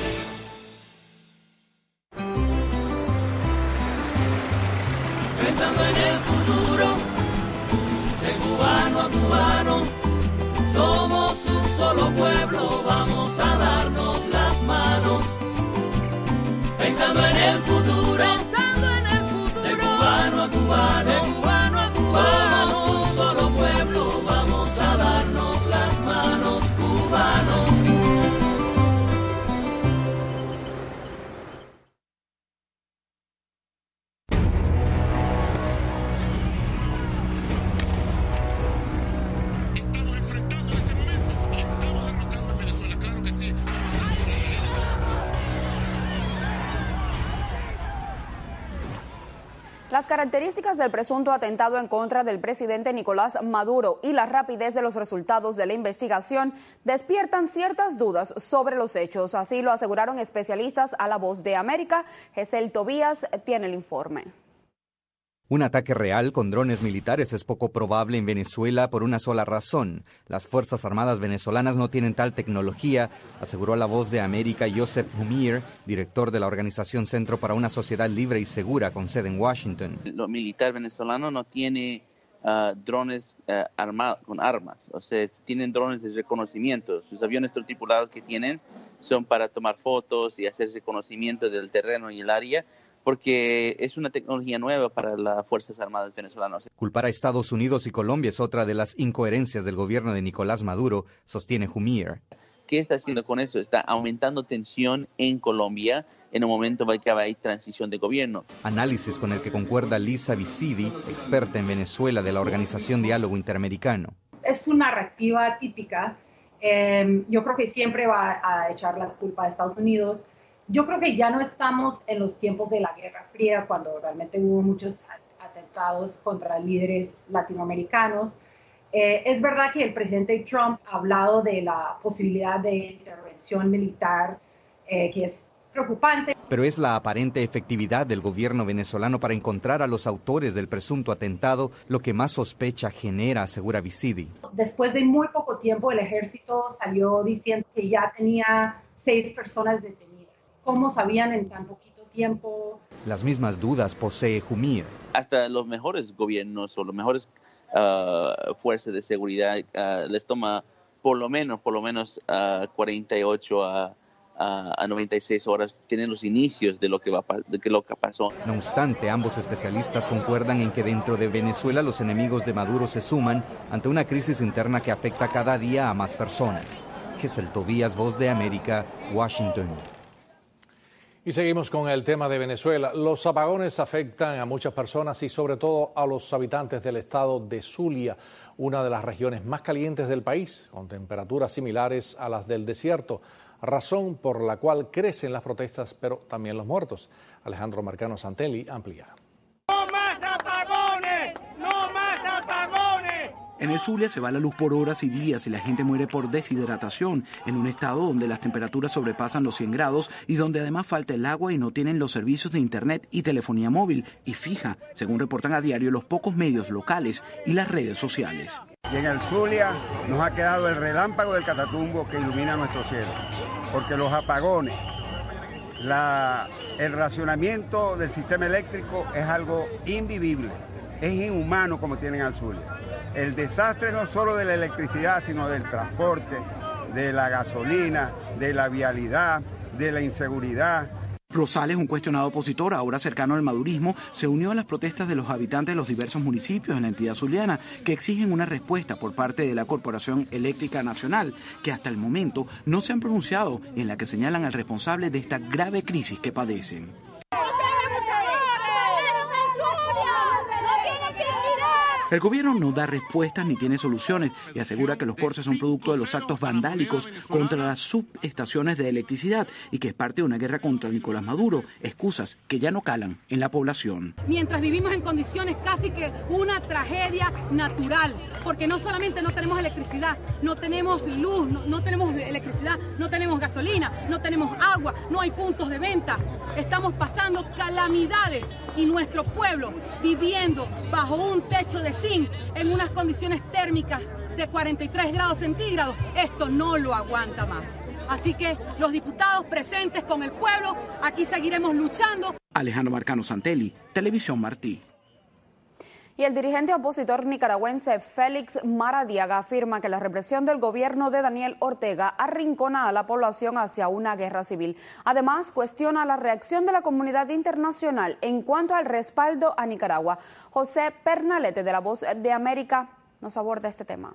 Pensando en el futuro, de cubano a cubano, somos un solo pueblo, vamos a darnos las manos. Pensando en el futuro, pensando en el futuro, de cubano a cubano, de cubano a cubano, somos un solo pueblo, vamos a darnos las manos, cubanos. Las características del presunto atentado en contra del presidente Nicolás Maduro y la rapidez de los resultados de la investigación despiertan ciertas dudas sobre los hechos. Así lo aseguraron especialistas a La Voz de América. Gesell Tobías tiene el informe. Un ataque real con drones militares es poco probable en Venezuela por una sola razón. Las Fuerzas Armadas venezolanas no tienen tal tecnología, aseguró a La Voz de América Joseph Humir, director de la organización Centro para una Sociedad Libre y Segura con sede en Washington. Los militares venezolanos no tienen uh, drones uh, armados con armas, o sea, tienen drones de reconocimiento. Sus aviones tripulados que tienen son para tomar fotos y hacer reconocimiento del terreno y el área, porque es una tecnología nueva para las Fuerzas Armadas venezolanas. Culpar a Estados Unidos y Colombia es otra de las incoherencias del gobierno de Nicolás Maduro, sostiene Humir. ¿Qué está haciendo con eso? Está aumentando tensión en Colombia en un momento en que hay transición de gobierno. Análisis con el que concuerda Lisa Vicidi, experta en Venezuela de la Organización Diálogo Interamericano. Es su narrativa típica. Eh, yo creo que siempre va a echar la culpa a Estados Unidos. Yo creo que ya no estamos en los tiempos de la Guerra Fría, cuando realmente hubo muchos atentados contra líderes latinoamericanos. Eh, es verdad que el presidente Trump ha hablado de la posibilidad de intervención militar, eh, que es preocupante. Pero es la aparente efectividad del gobierno venezolano para encontrar a los autores del presunto atentado lo que más sospecha genera, asegura Vicidi. Después de muy poco tiempo, el ejército salió diciendo que ya tenía seis personas detenidas. ¿Cómo sabían en tan poquito tiempo? Las mismas dudas posee Humir. Hasta los mejores gobiernos o las mejores uh, fuerzas de seguridad uh, les toma por lo menos, por lo menos uh, cuarenta y ocho a, a noventa y seis horas. Tienen los inicios de lo que va de que lo que pasó. No obstante, ambos especialistas concuerdan en que dentro de Venezuela los enemigos de Maduro se suman ante una crisis interna que afecta cada día a más personas. Gesell Tobías, Voz de América, Washington. Y seguimos con el tema de Venezuela. Los apagones afectan a muchas personas y sobre todo a los habitantes del estado de Zulia, una de las regiones más calientes del país, con temperaturas similares a las del desierto, razón por la cual crecen las protestas, pero también los muertos. Alejandro Marcano Santelli amplía. ¡No más apagones! ¡No más apagones! En el Zulia se va la luz por horas y días y la gente muere por deshidratación en un estado donde las temperaturas sobrepasan los cien grados y donde además falta el agua y no tienen los servicios de internet y telefonía móvil y fija, según reportan a diario los pocos medios locales y las redes sociales. Y en el Zulia nos ha quedado el relámpago del Catatumbo que ilumina nuestro cielo, porque los apagones, la, el racionamiento del sistema eléctrico es algo invivible, es inhumano como tienen al Zulia. El desastre no solo de la electricidad, sino del transporte, de la gasolina, de la vialidad, de la inseguridad. Rosales, un cuestionado opositor, ahora cercano al madurismo, se unió a las protestas de los habitantes de los diversos municipios en la entidad zuliana que exigen una respuesta por parte de la Corporación Eléctrica Nacional, que hasta el momento no se han pronunciado, en la que señalan al responsable de esta grave crisis que padecen. El gobierno no da respuestas ni tiene soluciones y asegura que los cortes son producto de los actos vandálicos contra las subestaciones de electricidad y que es parte de una guerra contra Nicolás Maduro, excusas que ya no calan en la población. Mientras vivimos en condiciones casi que una tragedia natural, porque no solamente no tenemos electricidad, no tenemos luz, no, no tenemos electricidad, no tenemos gasolina, no tenemos agua, no hay puntos de venta, estamos pasando calamidades y nuestro pueblo viviendo bajo un techo de zinc en unas condiciones térmicas de cuarenta y tres grados centígrados, esto no lo aguanta más. Así que los diputados presentes con el pueblo, aquí seguiremos luchando. Alejandro Marcano Santelli, Televisión Martí. Y el dirigente opositor nicaragüense Félix Maradiaga afirma que la represión del gobierno de Daniel Ortega arrincona a la población hacia una guerra civil. Además, cuestiona la reacción de la comunidad internacional en cuanto al respaldo a Nicaragua. José Pernalete, de La Voz de América, nos aborda este tema.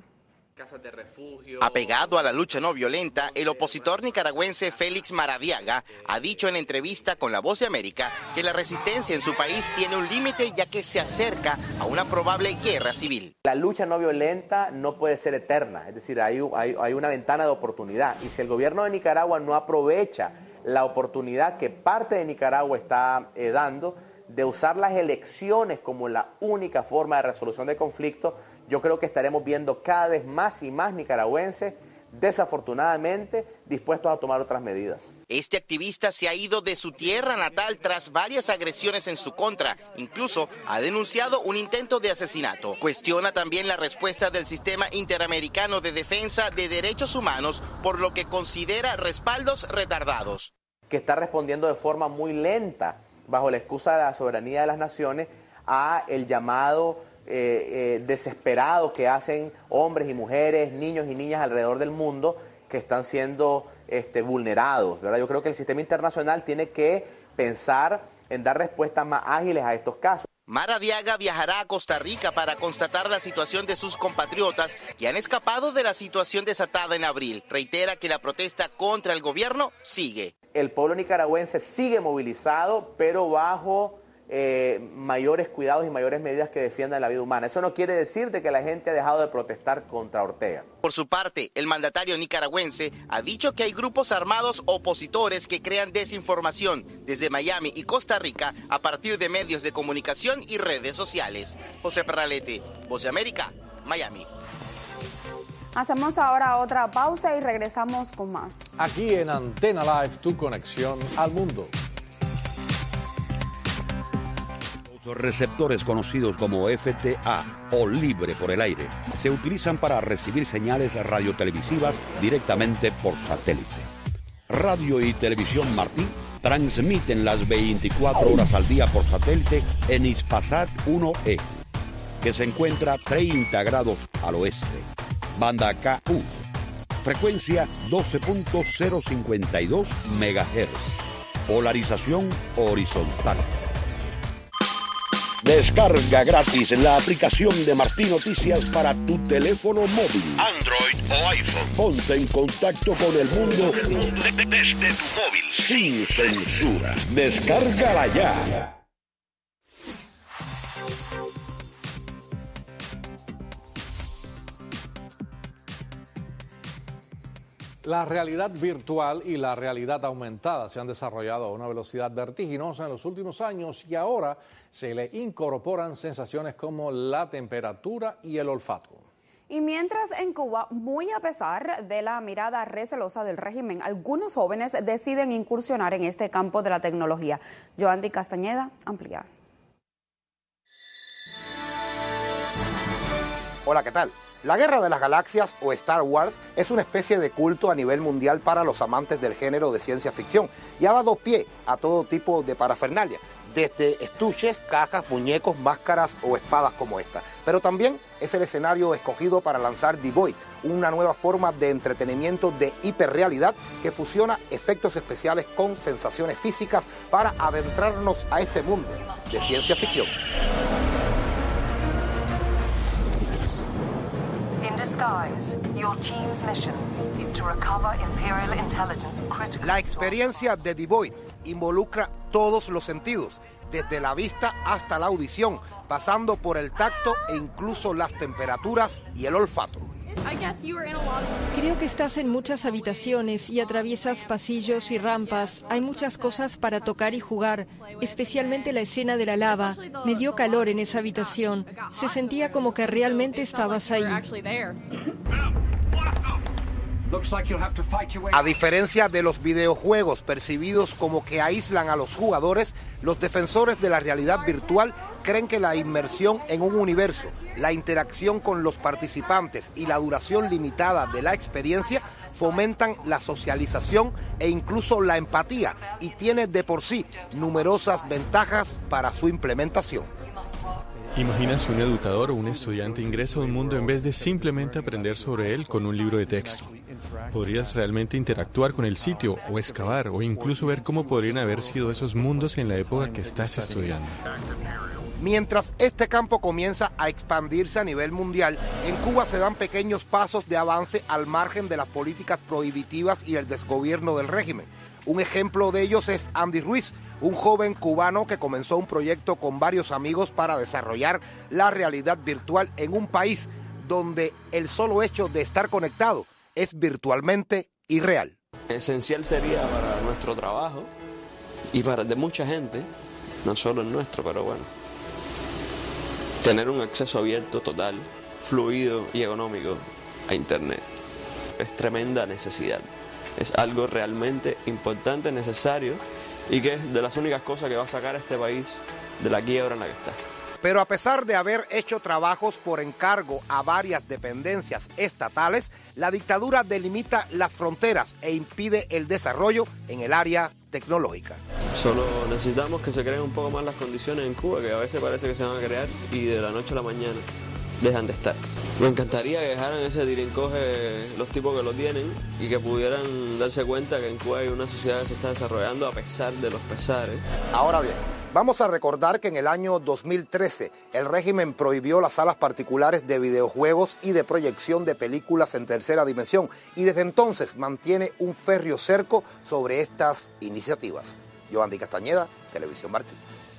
De refugio. Apegado a la lucha no violenta, el opositor nicaragüense Félix Maradiaga ha dicho en entrevista con La Voz de América que la resistencia en su país tiene un límite ya que se acerca a una probable guerra civil. La lucha no violenta no puede ser eterna, es decir, hay, hay, hay una ventana de oportunidad y si el gobierno de Nicaragua no aprovecha la oportunidad que parte de Nicaragua está eh, dando de usar las elecciones como la única forma de resolución de conflictos, yo creo que estaremos viendo cada vez más y más nicaragüenses, desafortunadamente, dispuestos a tomar otras medidas. Este activista se ha ido de su tierra natal tras varias agresiones en su contra. Incluso ha denunciado un intento de asesinato. Cuestiona también la respuesta del Sistema Interamericano de Defensa de Derechos Humanos, por lo que considera respaldos retardados. Que está respondiendo de forma muy lenta, bajo la excusa de la soberanía de las naciones, a el llamado Eh, eh, desesperados que hacen hombres y mujeres, niños y niñas alrededor del mundo que están siendo este, vulnerados, ¿verdad? Yo creo que el sistema internacional tiene que pensar en dar respuestas más ágiles a estos casos. Maradiaga viajará a Costa Rica para constatar la situación de sus compatriotas que han escapado de la situación desatada en abril. Reitera que la protesta contra el gobierno sigue. El pueblo nicaragüense sigue movilizado, pero bajo Eh, mayores cuidados y mayores medidas que defiendan la vida humana. Eso no quiere decir de que la gente ha dejado de protestar contra Ortega. Por su parte, el mandatario nicaragüense ha dicho que hay grupos armados opositores que crean desinformación desde Miami y Costa Rica a partir de medios de comunicación y redes sociales. José Pernalete, Voz de América, Miami. Hacemos ahora otra pausa y regresamos con más. Aquí en Antena Live, tu conexión al mundo. Los receptores conocidos como F T A o libre por el aire se utilizan para recibir señales radiotelevisivas directamente por satélite. Radio y Televisión Martí transmiten las veinticuatro horas al día por satélite en Hispasat uno E, que se encuentra treinta grados al oeste. Banda K U, frecuencia doce punto cero cincuenta y dos megahertz, polarización horizontal. Descarga gratis la aplicación de Martí Noticias para tu teléfono móvil, Android o iPhone. Ponte en contacto con el mundo de- de- desde tu móvil. sin censura. Descárgala ya. La realidad virtual y la realidad aumentada se han desarrollado a una velocidad vertiginosa en los últimos años y ahora se le incorporan sensaciones como la temperatura y el olfato. Y mientras en Cuba, muy a pesar de la mirada recelosa del régimen, algunos jóvenes deciden incursionar en este campo de la tecnología. Joandy Castañeda amplía. Hola, ¿qué tal? La Guerra de las Galaxias o Star Wars es una especie de culto a nivel mundial para los amantes del género de ciencia ficción y ha dado pie a todo tipo de parafernalia, desde estuches, cajas, muñecos, máscaras o espadas como esta. Pero también es el escenario escogido para lanzar The Void, una nueva forma de entretenimiento de hiperrealidad que fusiona efectos especiales con sensaciones físicas para adentrarnos a este mundo de ciencia ficción. La experiencia de The Void involucra todos los sentidos, desde la vista hasta la audición, pasando por el tacto e incluso las temperaturas y el olfato. Creo que estás en muchas habitaciones y atraviesas pasillos y rampas. Hay muchas cosas para tocar y jugar, especialmente la escena de la lava. Me dio calor en esa habitación. Se sentía como que realmente estabas ahí. A diferencia de los videojuegos percibidos como que aíslan a los jugadores, los defensores de la realidad virtual creen que la inmersión en un universo, la interacción con los participantes y la duración limitada de la experiencia fomentan la socialización e incluso la empatía y tiene de por sí numerosas ventajas para su implementación. Imagina si un educador o un estudiante ingresa a un mundo en vez de simplemente aprender sobre él con un libro de texto. Podrías realmente interactuar con el sitio o excavar o incluso ver cómo podrían haber sido esos mundos en la época que estás estudiando. Mientras este campo comienza a expandirse a nivel mundial, en Cuba se dan pequeños pasos de avance al margen de las políticas prohibitivas y el desgobierno del régimen. Un ejemplo de ellos es Andy Ruiz, un joven cubano que comenzó un proyecto con varios amigos para desarrollar la realidad virtual en un país donde el solo hecho de estar conectado es virtualmente irreal. Esencial sería para nuestro trabajo y para el de mucha gente, no solo el nuestro, pero bueno, tener un acceso abierto, total, fluido y económico a Internet. Es tremenda necesidad. Es algo realmente importante, necesario y que es de las únicas cosas que va a sacar a este país de la quiebra en la que está. Pero a pesar de haber hecho trabajos por encargo a varias dependencias estatales, la dictadura delimita las fronteras e impide el desarrollo en el área tecnológica. Solo necesitamos que se creen un poco más las condiciones en Cuba, que a veces parece que se van a crear y de la noche a la mañana dejan de estar. Me encantaría que dejaran ese tirincoge los tipos que lo tienen y que pudieran darse cuenta que en Cuba hay una sociedad que se está desarrollando a pesar de los pesares. Ahora bien, vamos a recordar que en el año dos mil trece el régimen prohibió las salas particulares de videojuegos y de proyección de películas en tercera dimensión y desde entonces mantiene un férreo cerco sobre estas iniciativas. Yohandy Castañeda, Televisión Martí.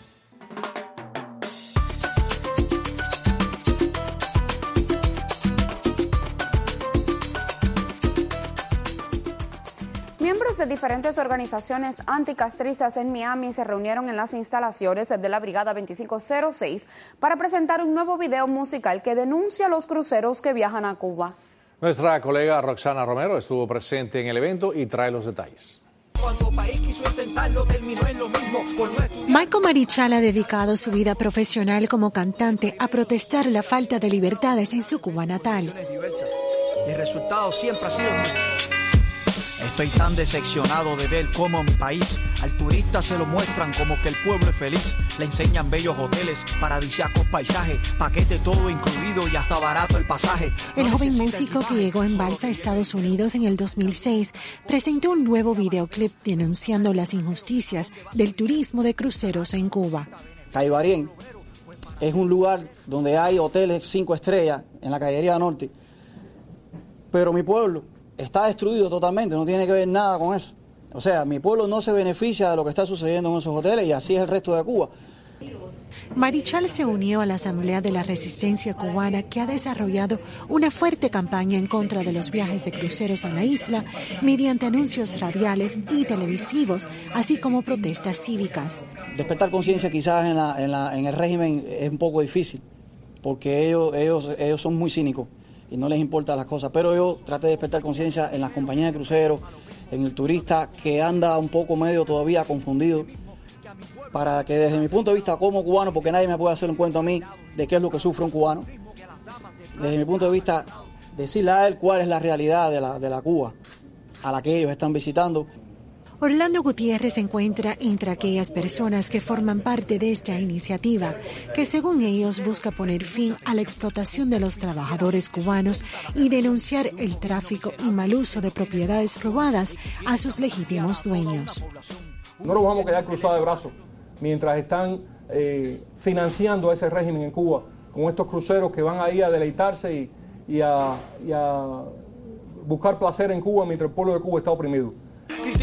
Miembros de diferentes organizaciones anticastristas en Miami se reunieron en las instalaciones de la Brigada veinticinco cero seis para presentar un nuevo video musical que denuncia los cruceros que viajan a Cuba. Nuestra colega Roxana Romero estuvo presente en el evento y trae los detalles. Michael Marichal ha dedicado su vida profesional como cantante a protestar la falta de libertades en su Cuba natal. El resultado siempre ha sido... Estoy tan decepcionado de ver cómo mi país al turista se lo muestran como que el pueblo es feliz. Le enseñan bellos hoteles, paradisíacos paisajes, paquete todo incluido y hasta barato el pasaje. El joven músico que llegó en balsa a Estados Unidos en el dos mil seis presentó un nuevo videoclip denunciando las injusticias del turismo de cruceros en Cuba. Caibarien es un lugar donde hay hoteles cinco estrellas en la Cañería Norte, pero mi pueblo está destruido totalmente, no tiene que ver nada con eso. O sea, mi pueblo no se beneficia de lo que está sucediendo en esos hoteles y así es el resto de Cuba. Marichal se unió a la Asamblea de la Resistencia Cubana, que ha desarrollado una fuerte campaña en contra de los viajes de cruceros a la isla mediante anuncios radiales y televisivos, así como protestas cívicas. Despertar conciencia quizás en, la, en, la, en el régimen es un poco difícil, porque ellos, ellos, ellos son muy cínicos y no les importan las cosas, pero yo traté de despertar conciencia en las compañías de cruceros, en el turista que anda un poco medio todavía confundido, para que desde mi punto de vista como cubano, porque nadie me puede hacer un cuento a mí de qué es lo que sufre un cubano, desde mi punto de vista decirle a él cuál es la realidad de la, de la Cuba a la que ellos están visitando. Orlando Gutiérrez se encuentra entre aquellas personas que forman parte de esta iniciativa, que según ellos busca poner fin a la explotación de los trabajadores cubanos y denunciar el tráfico y mal uso de propiedades robadas a sus legítimos dueños. No nos vamos a quedar cruzados de brazos mientras están eh, financiando a ese régimen en Cuba con estos cruceros que van ahí a deleitarse y, y, a, y a buscar placer en Cuba mientras el pueblo de Cuba está oprimido.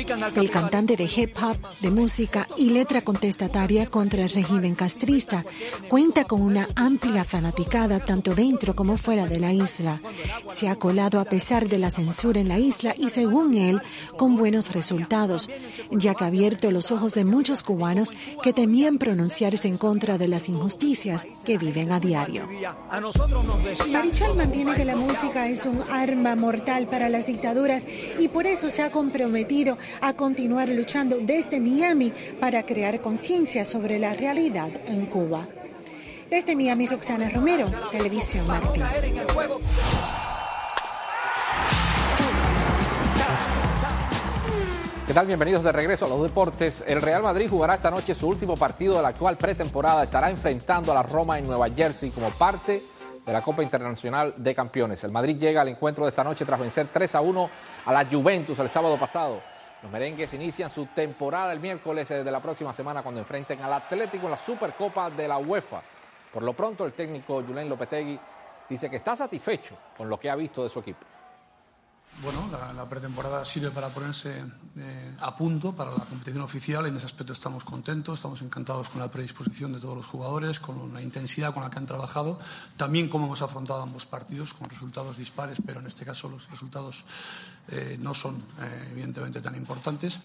El cantante de hip hop, de música y letra contestataria contra el régimen castrista cuenta con una amplia fanaticada tanto dentro como fuera de la isla. Se ha colado a pesar de la censura en la isla y, según él, con buenos resultados, ya que ha abierto los ojos de muchos cubanos que temían pronunciarse en contra de las injusticias que viven a diario. Marichal mantiene que la música es un arma mortal para las dictaduras y por eso se ha comprometido a continuar luchando desde Miami para crear conciencia sobre la realidad en Cuba. Desde Miami, Roxana Romero, Televisión Martí. ¿Qué tal? Bienvenidos de regreso a los deportes. El Real Madrid jugará esta noche su último partido de la actual pretemporada. Estará enfrentando a la Roma en Nueva Jersey como parte de la Copa Internacional de Campeones. El Madrid llega al encuentro de esta noche tras vencer tres a uno a la Juventus el sábado pasado. Los merengues inician su temporada el miércoles de la próxima semana cuando enfrenten al Atlético en la Supercopa de la UEFA. Por lo pronto, el técnico Julen Lopetegui dice que está satisfecho con lo que ha visto de su equipo. Bueno, la, la pretemporada sirve para ponerse eh, a punto para la competición oficial. En ese aspecto estamos contentos, estamos encantados con la predisposición de todos los jugadores, con la intensidad con la que han trabajado, también cómo hemos afrontado ambos partidos con resultados dispares, pero en este caso los resultados eh, no son eh, evidentemente tan importantes.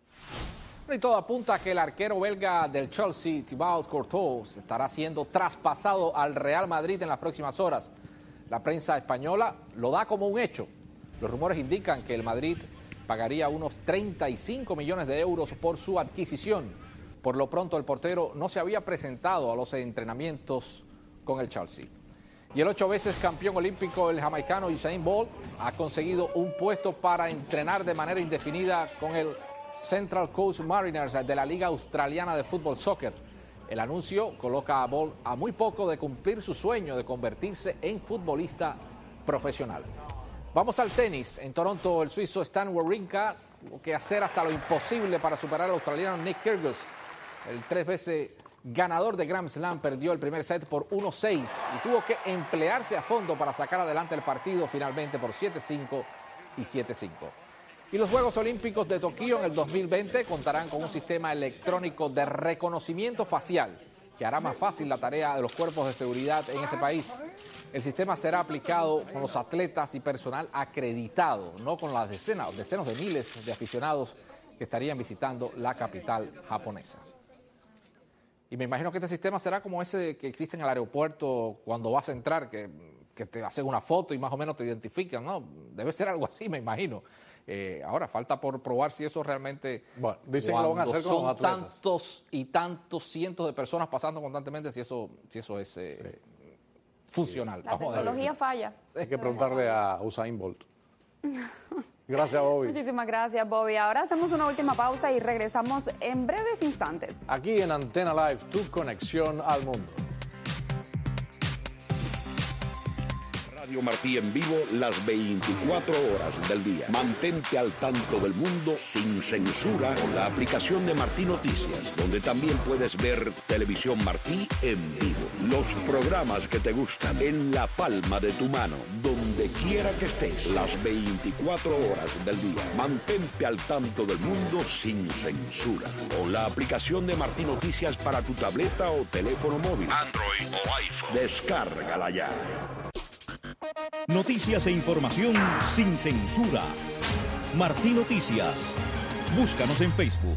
Y todo apunta a que el arquero belga del Chelsea, Thibaut Courtois, estará siendo traspasado al Real Madrid en las próximas horas. La prensa española lo da como un hecho. Los rumores indican que el Madrid pagaría unos treinta y cinco millones de euros por su adquisición. Por lo pronto, el portero no se había presentado a los entrenamientos con el Chelsea. Y el ocho veces campeón olímpico, el jamaicano Usain Bolt, ha conseguido un puesto para entrenar de manera indefinida con el Central Coast Mariners de la Liga Australiana de Fútbol Soccer. El anuncio coloca a Bolt a muy poco de cumplir su sueño de convertirse en futbolista profesional. Vamos al tenis. En Toronto, el suizo Stan Wawrinka tuvo que hacer hasta lo imposible para superar al australiano Nick Kyrgios. El tres veces ganador de Grand Slam perdió el primer set por uno seis y tuvo que emplearse a fondo para sacar adelante el partido finalmente por siete cinco y siete cinco. Y los Juegos Olímpicos de Tokio en el dos mil veinte contarán con un sistema electrónico de reconocimiento facial que hará más fácil la tarea de los cuerpos de seguridad en ese país. El sistema será aplicado con los atletas y personal acreditado, no con las decenas, decenas de miles de aficionados que estarían visitando la capital japonesa. Y me imagino que este sistema será como ese que existe en el aeropuerto cuando vas a entrar, que, que te hacen una foto y más o menos te identifican, ¿no? Debe ser algo así, me imagino. Eh, ahora, falta por probar si eso realmente... Bueno, dicen que lo van a hacer con los atletas. Son tantos y tantos cientos de personas pasando constantemente, si eso, si eso es eh, sí. funcional. La vamos tecnología a falla. Hay que preguntarle a Usain Bolt. Gracias, Bobby. Muchísimas gracias, Bobby. Ahora hacemos una última pausa y regresamos en breves instantes. Aquí en Antena Live, tu conexión al mundo. Radio Martí en vivo las veinticuatro horas del día. Mantente al tanto del mundo sin censura con la aplicación de Martí Noticias, donde también puedes ver Televisión Martí en vivo. Los programas que te gustan en la palma de tu mano, donde quiera que estés, las veinticuatro horas del día. Mantente al tanto del mundo sin censura con la aplicación de Martí Noticias para tu tableta o teléfono móvil, Android o iPhone. Descárgala ya. Noticias e información sin censura. Martí Noticias. Búscanos en Facebook.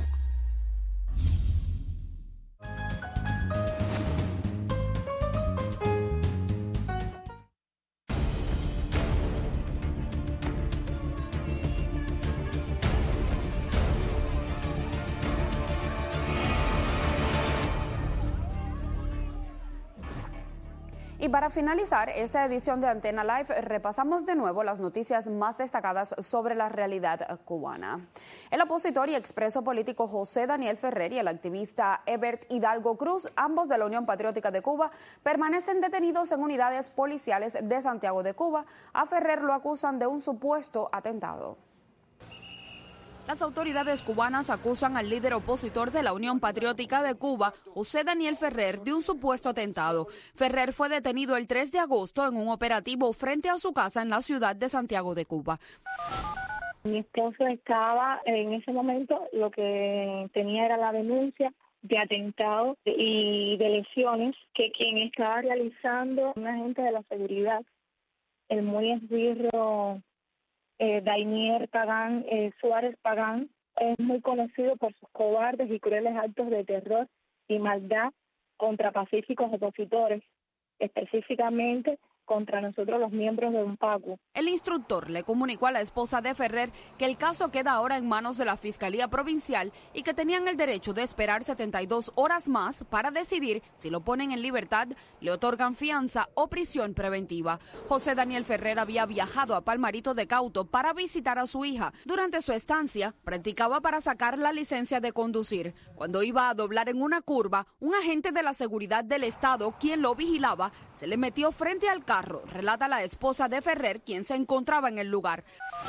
Y para finalizar esta edición de Antena Live, repasamos de nuevo las noticias más destacadas sobre la realidad cubana. El opositor y expreso político José Daniel Ferrer y el activista Ebert Hidalgo Cruz, ambos de la Unión Patriótica de Cuba, permanecen detenidos en unidades policiales de Santiago de Cuba. A Ferrer lo acusan de un supuesto atentado. Las autoridades cubanas acusan al líder opositor de la Unión Patriótica de Cuba, José Daniel Ferrer, de un supuesto atentado. Ferrer fue detenido el tres de agosto en un operativo frente a su casa en la ciudad de Santiago de Cuba. Mi esposo estaba en ese momento, lo que tenía era la denuncia de atentado y de lesiones que quien estaba realizando, un agente de la seguridad, el muy esbirro eh, Dainier Pagán, eh, Suárez Pagán, es muy conocido por sus cobardes y crueles actos de terror y maldad contra pacíficos opositores, específicamente contra nosotros los miembros de UNPACU. El instructor le comunicó a la esposa de Ferrer que el caso queda ahora en manos de la Fiscalía Provincial y que tenían el derecho de esperar setenta y dos horas más para decidir si lo ponen en libertad, le otorgan fianza o prisión preventiva. José Daniel Ferrer había viajado a Palmarito de Cauto para visitar a su hija. Durante su estancia, practicaba para sacar la licencia de conducir. Cuando iba a doblar en una curva, un agente de la seguridad del Estado, quien lo vigilaba, se le metió frente al carro. Relata la esposa de Ferrer, quien se encontraba en el lugar.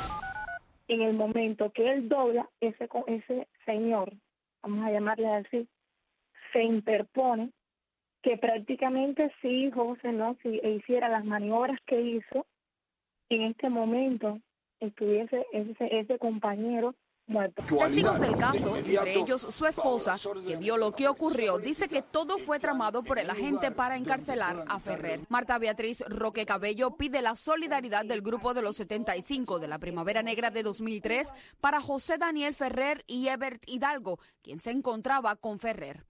En el momento que él dobla, ese, ese señor, vamos a llamarle así, se interpone, que prácticamente si José no si hiciera las maniobras que hizo, en este momento estuviese ese, ese compañero muerto. Testigos del caso, entre ellos su esposa, que vio lo que ocurrió, dice que todo fue tramado por el agente para encarcelar a Ferrer. Marta Beatriz Roque Cabello pide la solidaridad del grupo de los setenta y cinco de la Primavera Negra de dos mil tres para José Daniel Ferrer y Ebert Hidalgo, quien se encontraba con Ferrer.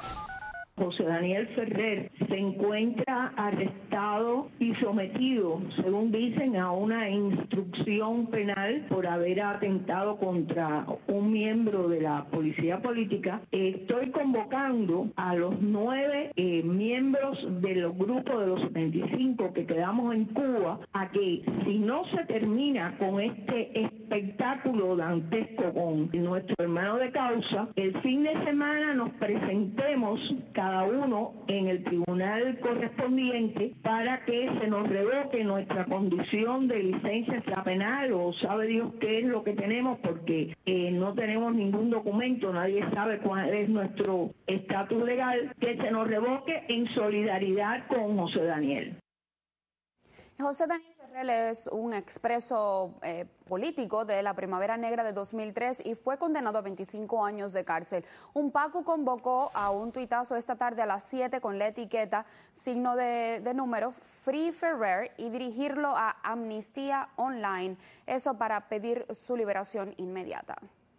José Daniel Ferrer se encuentra arrestado y sometido, según dicen, a una instrucción penal por haber atentado contra un miembro de la policía política. Estoy convocando a los nueve eh, miembros de los grupos de los setenta y cinco que quedamos en Cuba a que, si no se termina con este espectáculo dantesco con nuestro hermano de causa, el fin de semana nos presentemos cada uno en el tribunal correspondiente para que se nos revoque nuestra condición de licencia extrapenal o sabe Dios qué es lo que tenemos, porque eh, no tenemos ningún documento, nadie sabe cuál es nuestro estatus legal, que se nos revoque en solidaridad con José Daniel. José Daniel Ferrer es un expreso eh, político de la Primavera Negra de dos mil tres y fue condenado a veinticinco años de cárcel. UNPACU convocó a un tuitazo esta tarde a las siete con la etiqueta, signo de, de número, Free Ferrer, y dirigirlo a Amnistía Online, eso para pedir su liberación inmediata.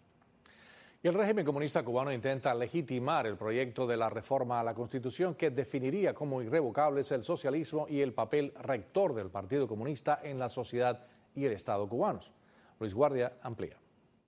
El régimen comunista cubano intenta legitimar el proyecto de la reforma a la Constitución que definiría como irrevocables el socialismo y el papel rector del Partido Comunista en la sociedad y el Estado cubanos. Luis Guardia amplía.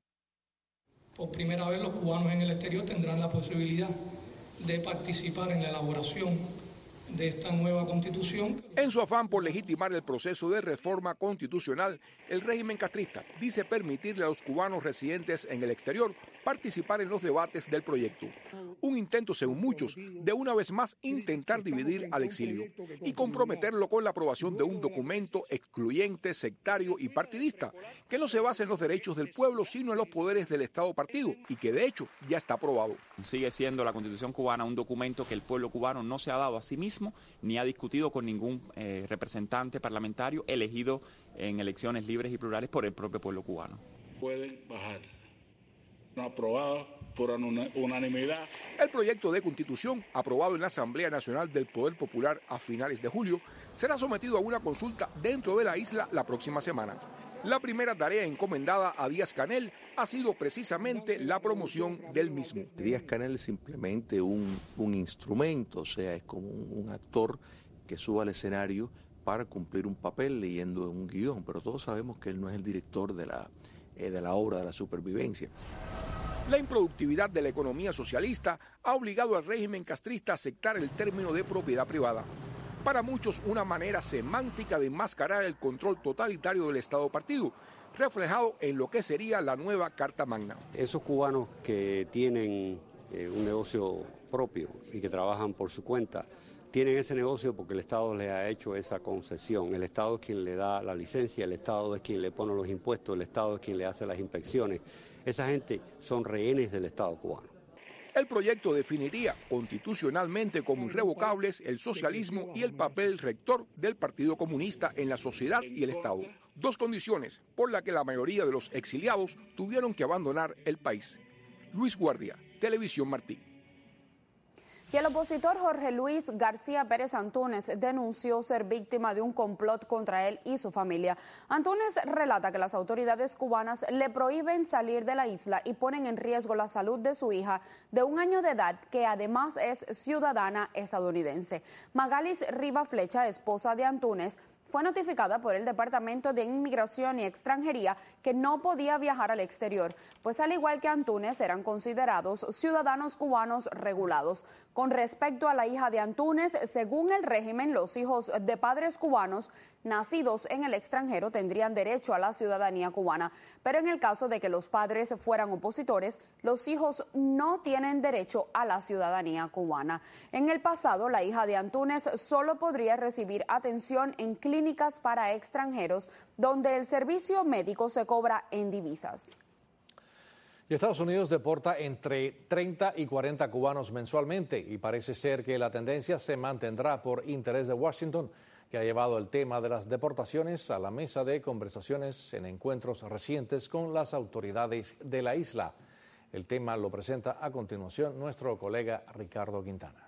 Por primera vez los cubanos en el exterior tendrán la posibilidad de participar en la elaboración de esta nueva constitución. En su afán por legitimar el proceso de reforma constitucional, el régimen castrista dice permitirle a los cubanos residentes en el exterior participar en los debates del proyecto. Un intento, según muchos, de una vez más intentar dividir al exilio y comprometerlo con la aprobación de un documento excluyente, sectario y partidista, que no se basa en los derechos del pueblo, sino en los poderes del Estado partido, y que de hecho ya está aprobado. Sigue siendo la Constitución cubana un documento que el pueblo cubano no se ha dado a sí mismo, ni ha discutido con ningún eh, representante parlamentario elegido en elecciones libres y plurales por el propio pueblo cubano. Pueden bajar. No aprobado por unanimidad. El proyecto de constitución, aprobado en la Asamblea Nacional del Poder Popular a finales de julio, será sometido a una consulta dentro de la isla la próxima semana. La primera tarea encomendada a Díaz-Canel ha sido precisamente la promoción del mismo. Díaz-Canel es simplemente un, un instrumento, o sea, es como un, un actor que suba al escenario para cumplir un papel leyendo un guión, pero todos sabemos que él no es el director de la, eh, de la obra de la supervivencia. La improductividad de la economía socialista ha obligado al régimen castrista a aceptar el término de propiedad privada. Para muchos, una manera semántica de enmascarar el control totalitario del Estado partido, reflejado en lo que sería la nueva Carta Magna. Esos cubanos que tienen eh, un negocio propio y que trabajan por su cuenta, tienen ese negocio porque el Estado les ha hecho esa concesión. El Estado es quien le da la licencia, el Estado es quien le pone los impuestos, el Estado es quien le hace las inspecciones. Esa gente son rehenes del Estado cubano. El proyecto definiría constitucionalmente como irrevocables el socialismo y el papel rector del Partido Comunista en la sociedad y el Estado. Dos condiciones por las que la mayoría de los exiliados tuvieron que abandonar el país. Luis Guardia, Televisión Martí. Y el opositor Jorge Luis García Pérez Antúnez denunció ser víctima de un complot contra él y su familia. Antúnez relata que las autoridades cubanas le prohíben salir de la isla y ponen en riesgo la salud de su hija de un año de edad, que además es ciudadana estadounidense. Magalis Riva Flecha, esposa de Antúnez, fue notificada por el Departamento de Inmigración y Extranjería que no podía viajar al exterior, pues al igual que Antúnez eran considerados ciudadanos cubanos regulados. Con respecto a la hija de Antúnez, según el régimen, los hijos de padres cubanos nacidos en el extranjero tendrían derecho a la ciudadanía cubana, pero en el caso de que los padres fueran opositores, los hijos no tienen derecho a la ciudadanía cubana. En el pasado, la hija de Antúnez solo podría recibir atención en clínicas para extranjeros, donde el servicio médico se cobra en divisas. Y Estados Unidos deporta entre treinta y cuarenta cubanos mensualmente, y parece ser que la tendencia se mantendrá por interés de Washington, que ha llevado el tema de las deportaciones a la mesa de conversaciones en encuentros recientes con las autoridades de la isla. El tema lo presenta a continuación nuestro colega Ricardo Quintana.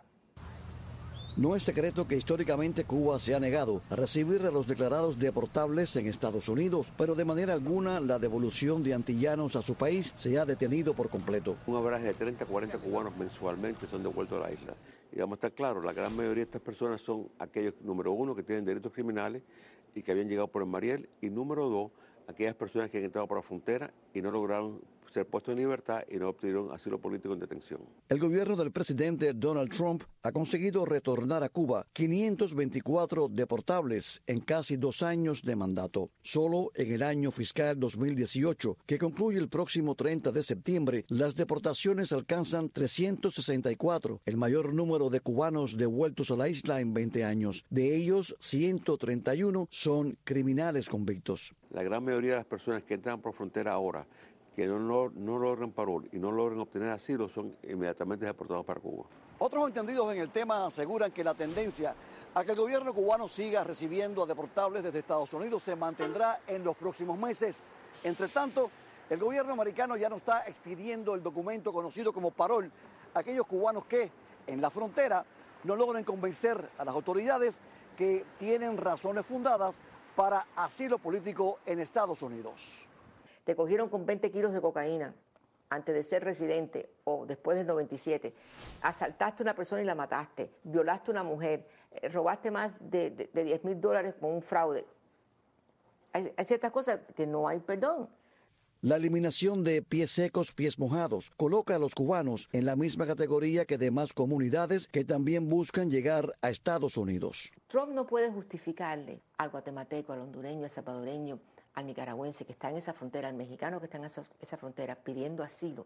No es secreto que históricamente Cuba se ha negado a recibir a los declarados deportables en Estados Unidos, pero de manera alguna la devolución de antillanos a su país se ha detenido por completo. Un abrazo de treinta a cuarenta cubanos mensualmente son devueltos a la isla. Y vamos a estar claros, la gran mayoría de estas personas son aquellos, número uno, que tienen delitos criminales y que habían llegado por el Mariel, y número dos, aquellas personas que han entrado por la frontera y no lograron ser puestos en libertad y no obtuvieron asilo político en detención. El gobierno del presidente Donald Trump ha conseguido retornar a Cuba quinientos veinticuatro deportables en casi dos años de mandato. Solo en el año fiscal dos mil dieciocho, que concluye el próximo treinta de septiembre, las deportaciones alcanzan trescientos sesenta y cuatro, el mayor número de cubanos devueltos a la isla en veinte años. De ellos, ciento treinta y uno son criminales convictos. La gran mayoría de las personas que entran por frontera ahora, que no, no, no logran parol y no logran obtener asilo, son inmediatamente deportados para Cuba. Otros entendidos en el tema aseguran que la tendencia a que el gobierno cubano siga recibiendo a deportables desde Estados Unidos se mantendrá en los próximos meses. Entre tanto, el gobierno americano ya no está expidiendo el documento conocido como parol a aquellos cubanos que, en la frontera, no logren convencer a las autoridades que tienen razones fundadas para asilo político en Estados Unidos. Te cogieron con veinte kilos de cocaína antes de ser residente o después del noventa y siete, asaltaste a una persona y la mataste, violaste a una mujer, robaste más de, de, de diez mil dólares con un fraude. Hay, hay ciertas cosas que no hay perdón. La eliminación de pies secos, pies mojados coloca a los cubanos en la misma categoría que demás comunidades que también buscan llegar a Estados Unidos. Trump no puede justificarle al guatemalteco, al hondureño, al salvadoreño, al nicaragüense que está en esa frontera, al mexicano que está en esa, esa frontera pidiendo asilo,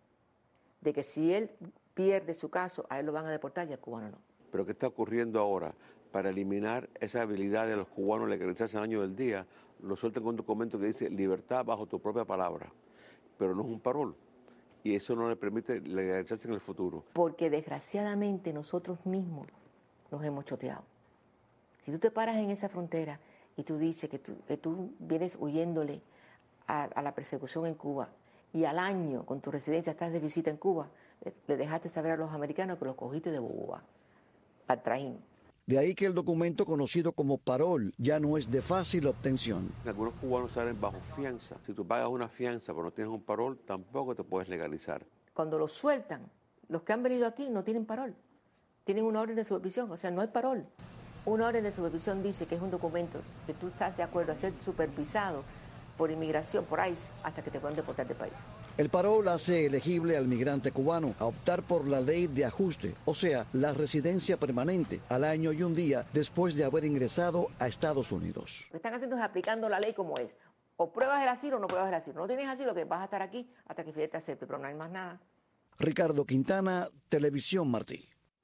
de que si él pierde su caso, a él lo van a deportar y al cubano no. Pero ¿qué está ocurriendo ahora? Para eliminar esa habilidad de los cubanos de legalizarse al año del día, lo sueltan con un documento que dice libertad bajo tu propia palabra, pero no es un parol, y eso no le permite legalizarse en el futuro. Porque desgraciadamente nosotros mismos nos hemos choteado. Si tú te paras en esa frontera y tú dices que tú, que tú vienes huyéndole a, a la persecución en Cuba y al año con tu residencia estás de visita en Cuba, le, le dejaste saber a los americanos que los cogiste de boba, al trajín. De ahí que el documento conocido como parol ya no es de fácil obtención. Algunos cubanos salen bajo fianza. Si tú pagas una fianza pero no tienes un parol, tampoco te puedes legalizar. Cuando los sueltan, los que han venido aquí no tienen parol, tienen una orden de supervisión, o sea, no hay parol. Una orden de supervisión dice que es un documento que tú estás de acuerdo a ser supervisado por inmigración, por ICE, hasta que te puedan deportar del país. El parol hace elegible al migrante cubano a optar por la ley de ajuste, o sea, la residencia permanente al año y un día después de haber ingresado a Estados Unidos. Lo que están haciendo es aplicando la ley como es. O pruebas el asilo o no pruebas el asilo. No tienes asilo, que vas a estar aquí hasta que Fidel te acepte, pero no hay más nada. Ricardo Quintana, Televisión Martí.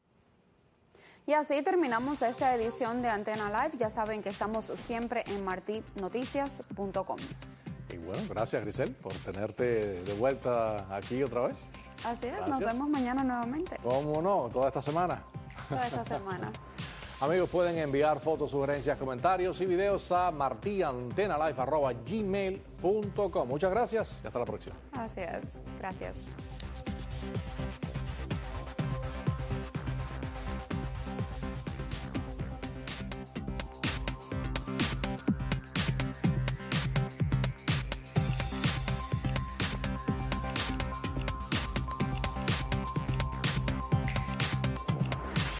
Y así terminamos esta edición de Antena Live. Ya saben que estamos siempre en marti noticias punto com. Y bueno, gracias Grisel por tenerte de vuelta aquí otra vez. Así es, Gracias. nos vemos mañana nuevamente. ¿Cómo no? Toda esta semana. Toda esta semana. Amigos, pueden enviar fotos, sugerencias, comentarios y videos a martiantenalife arroba gmail punto com. Muchas gracias y hasta la próxima. Así es. Gracias.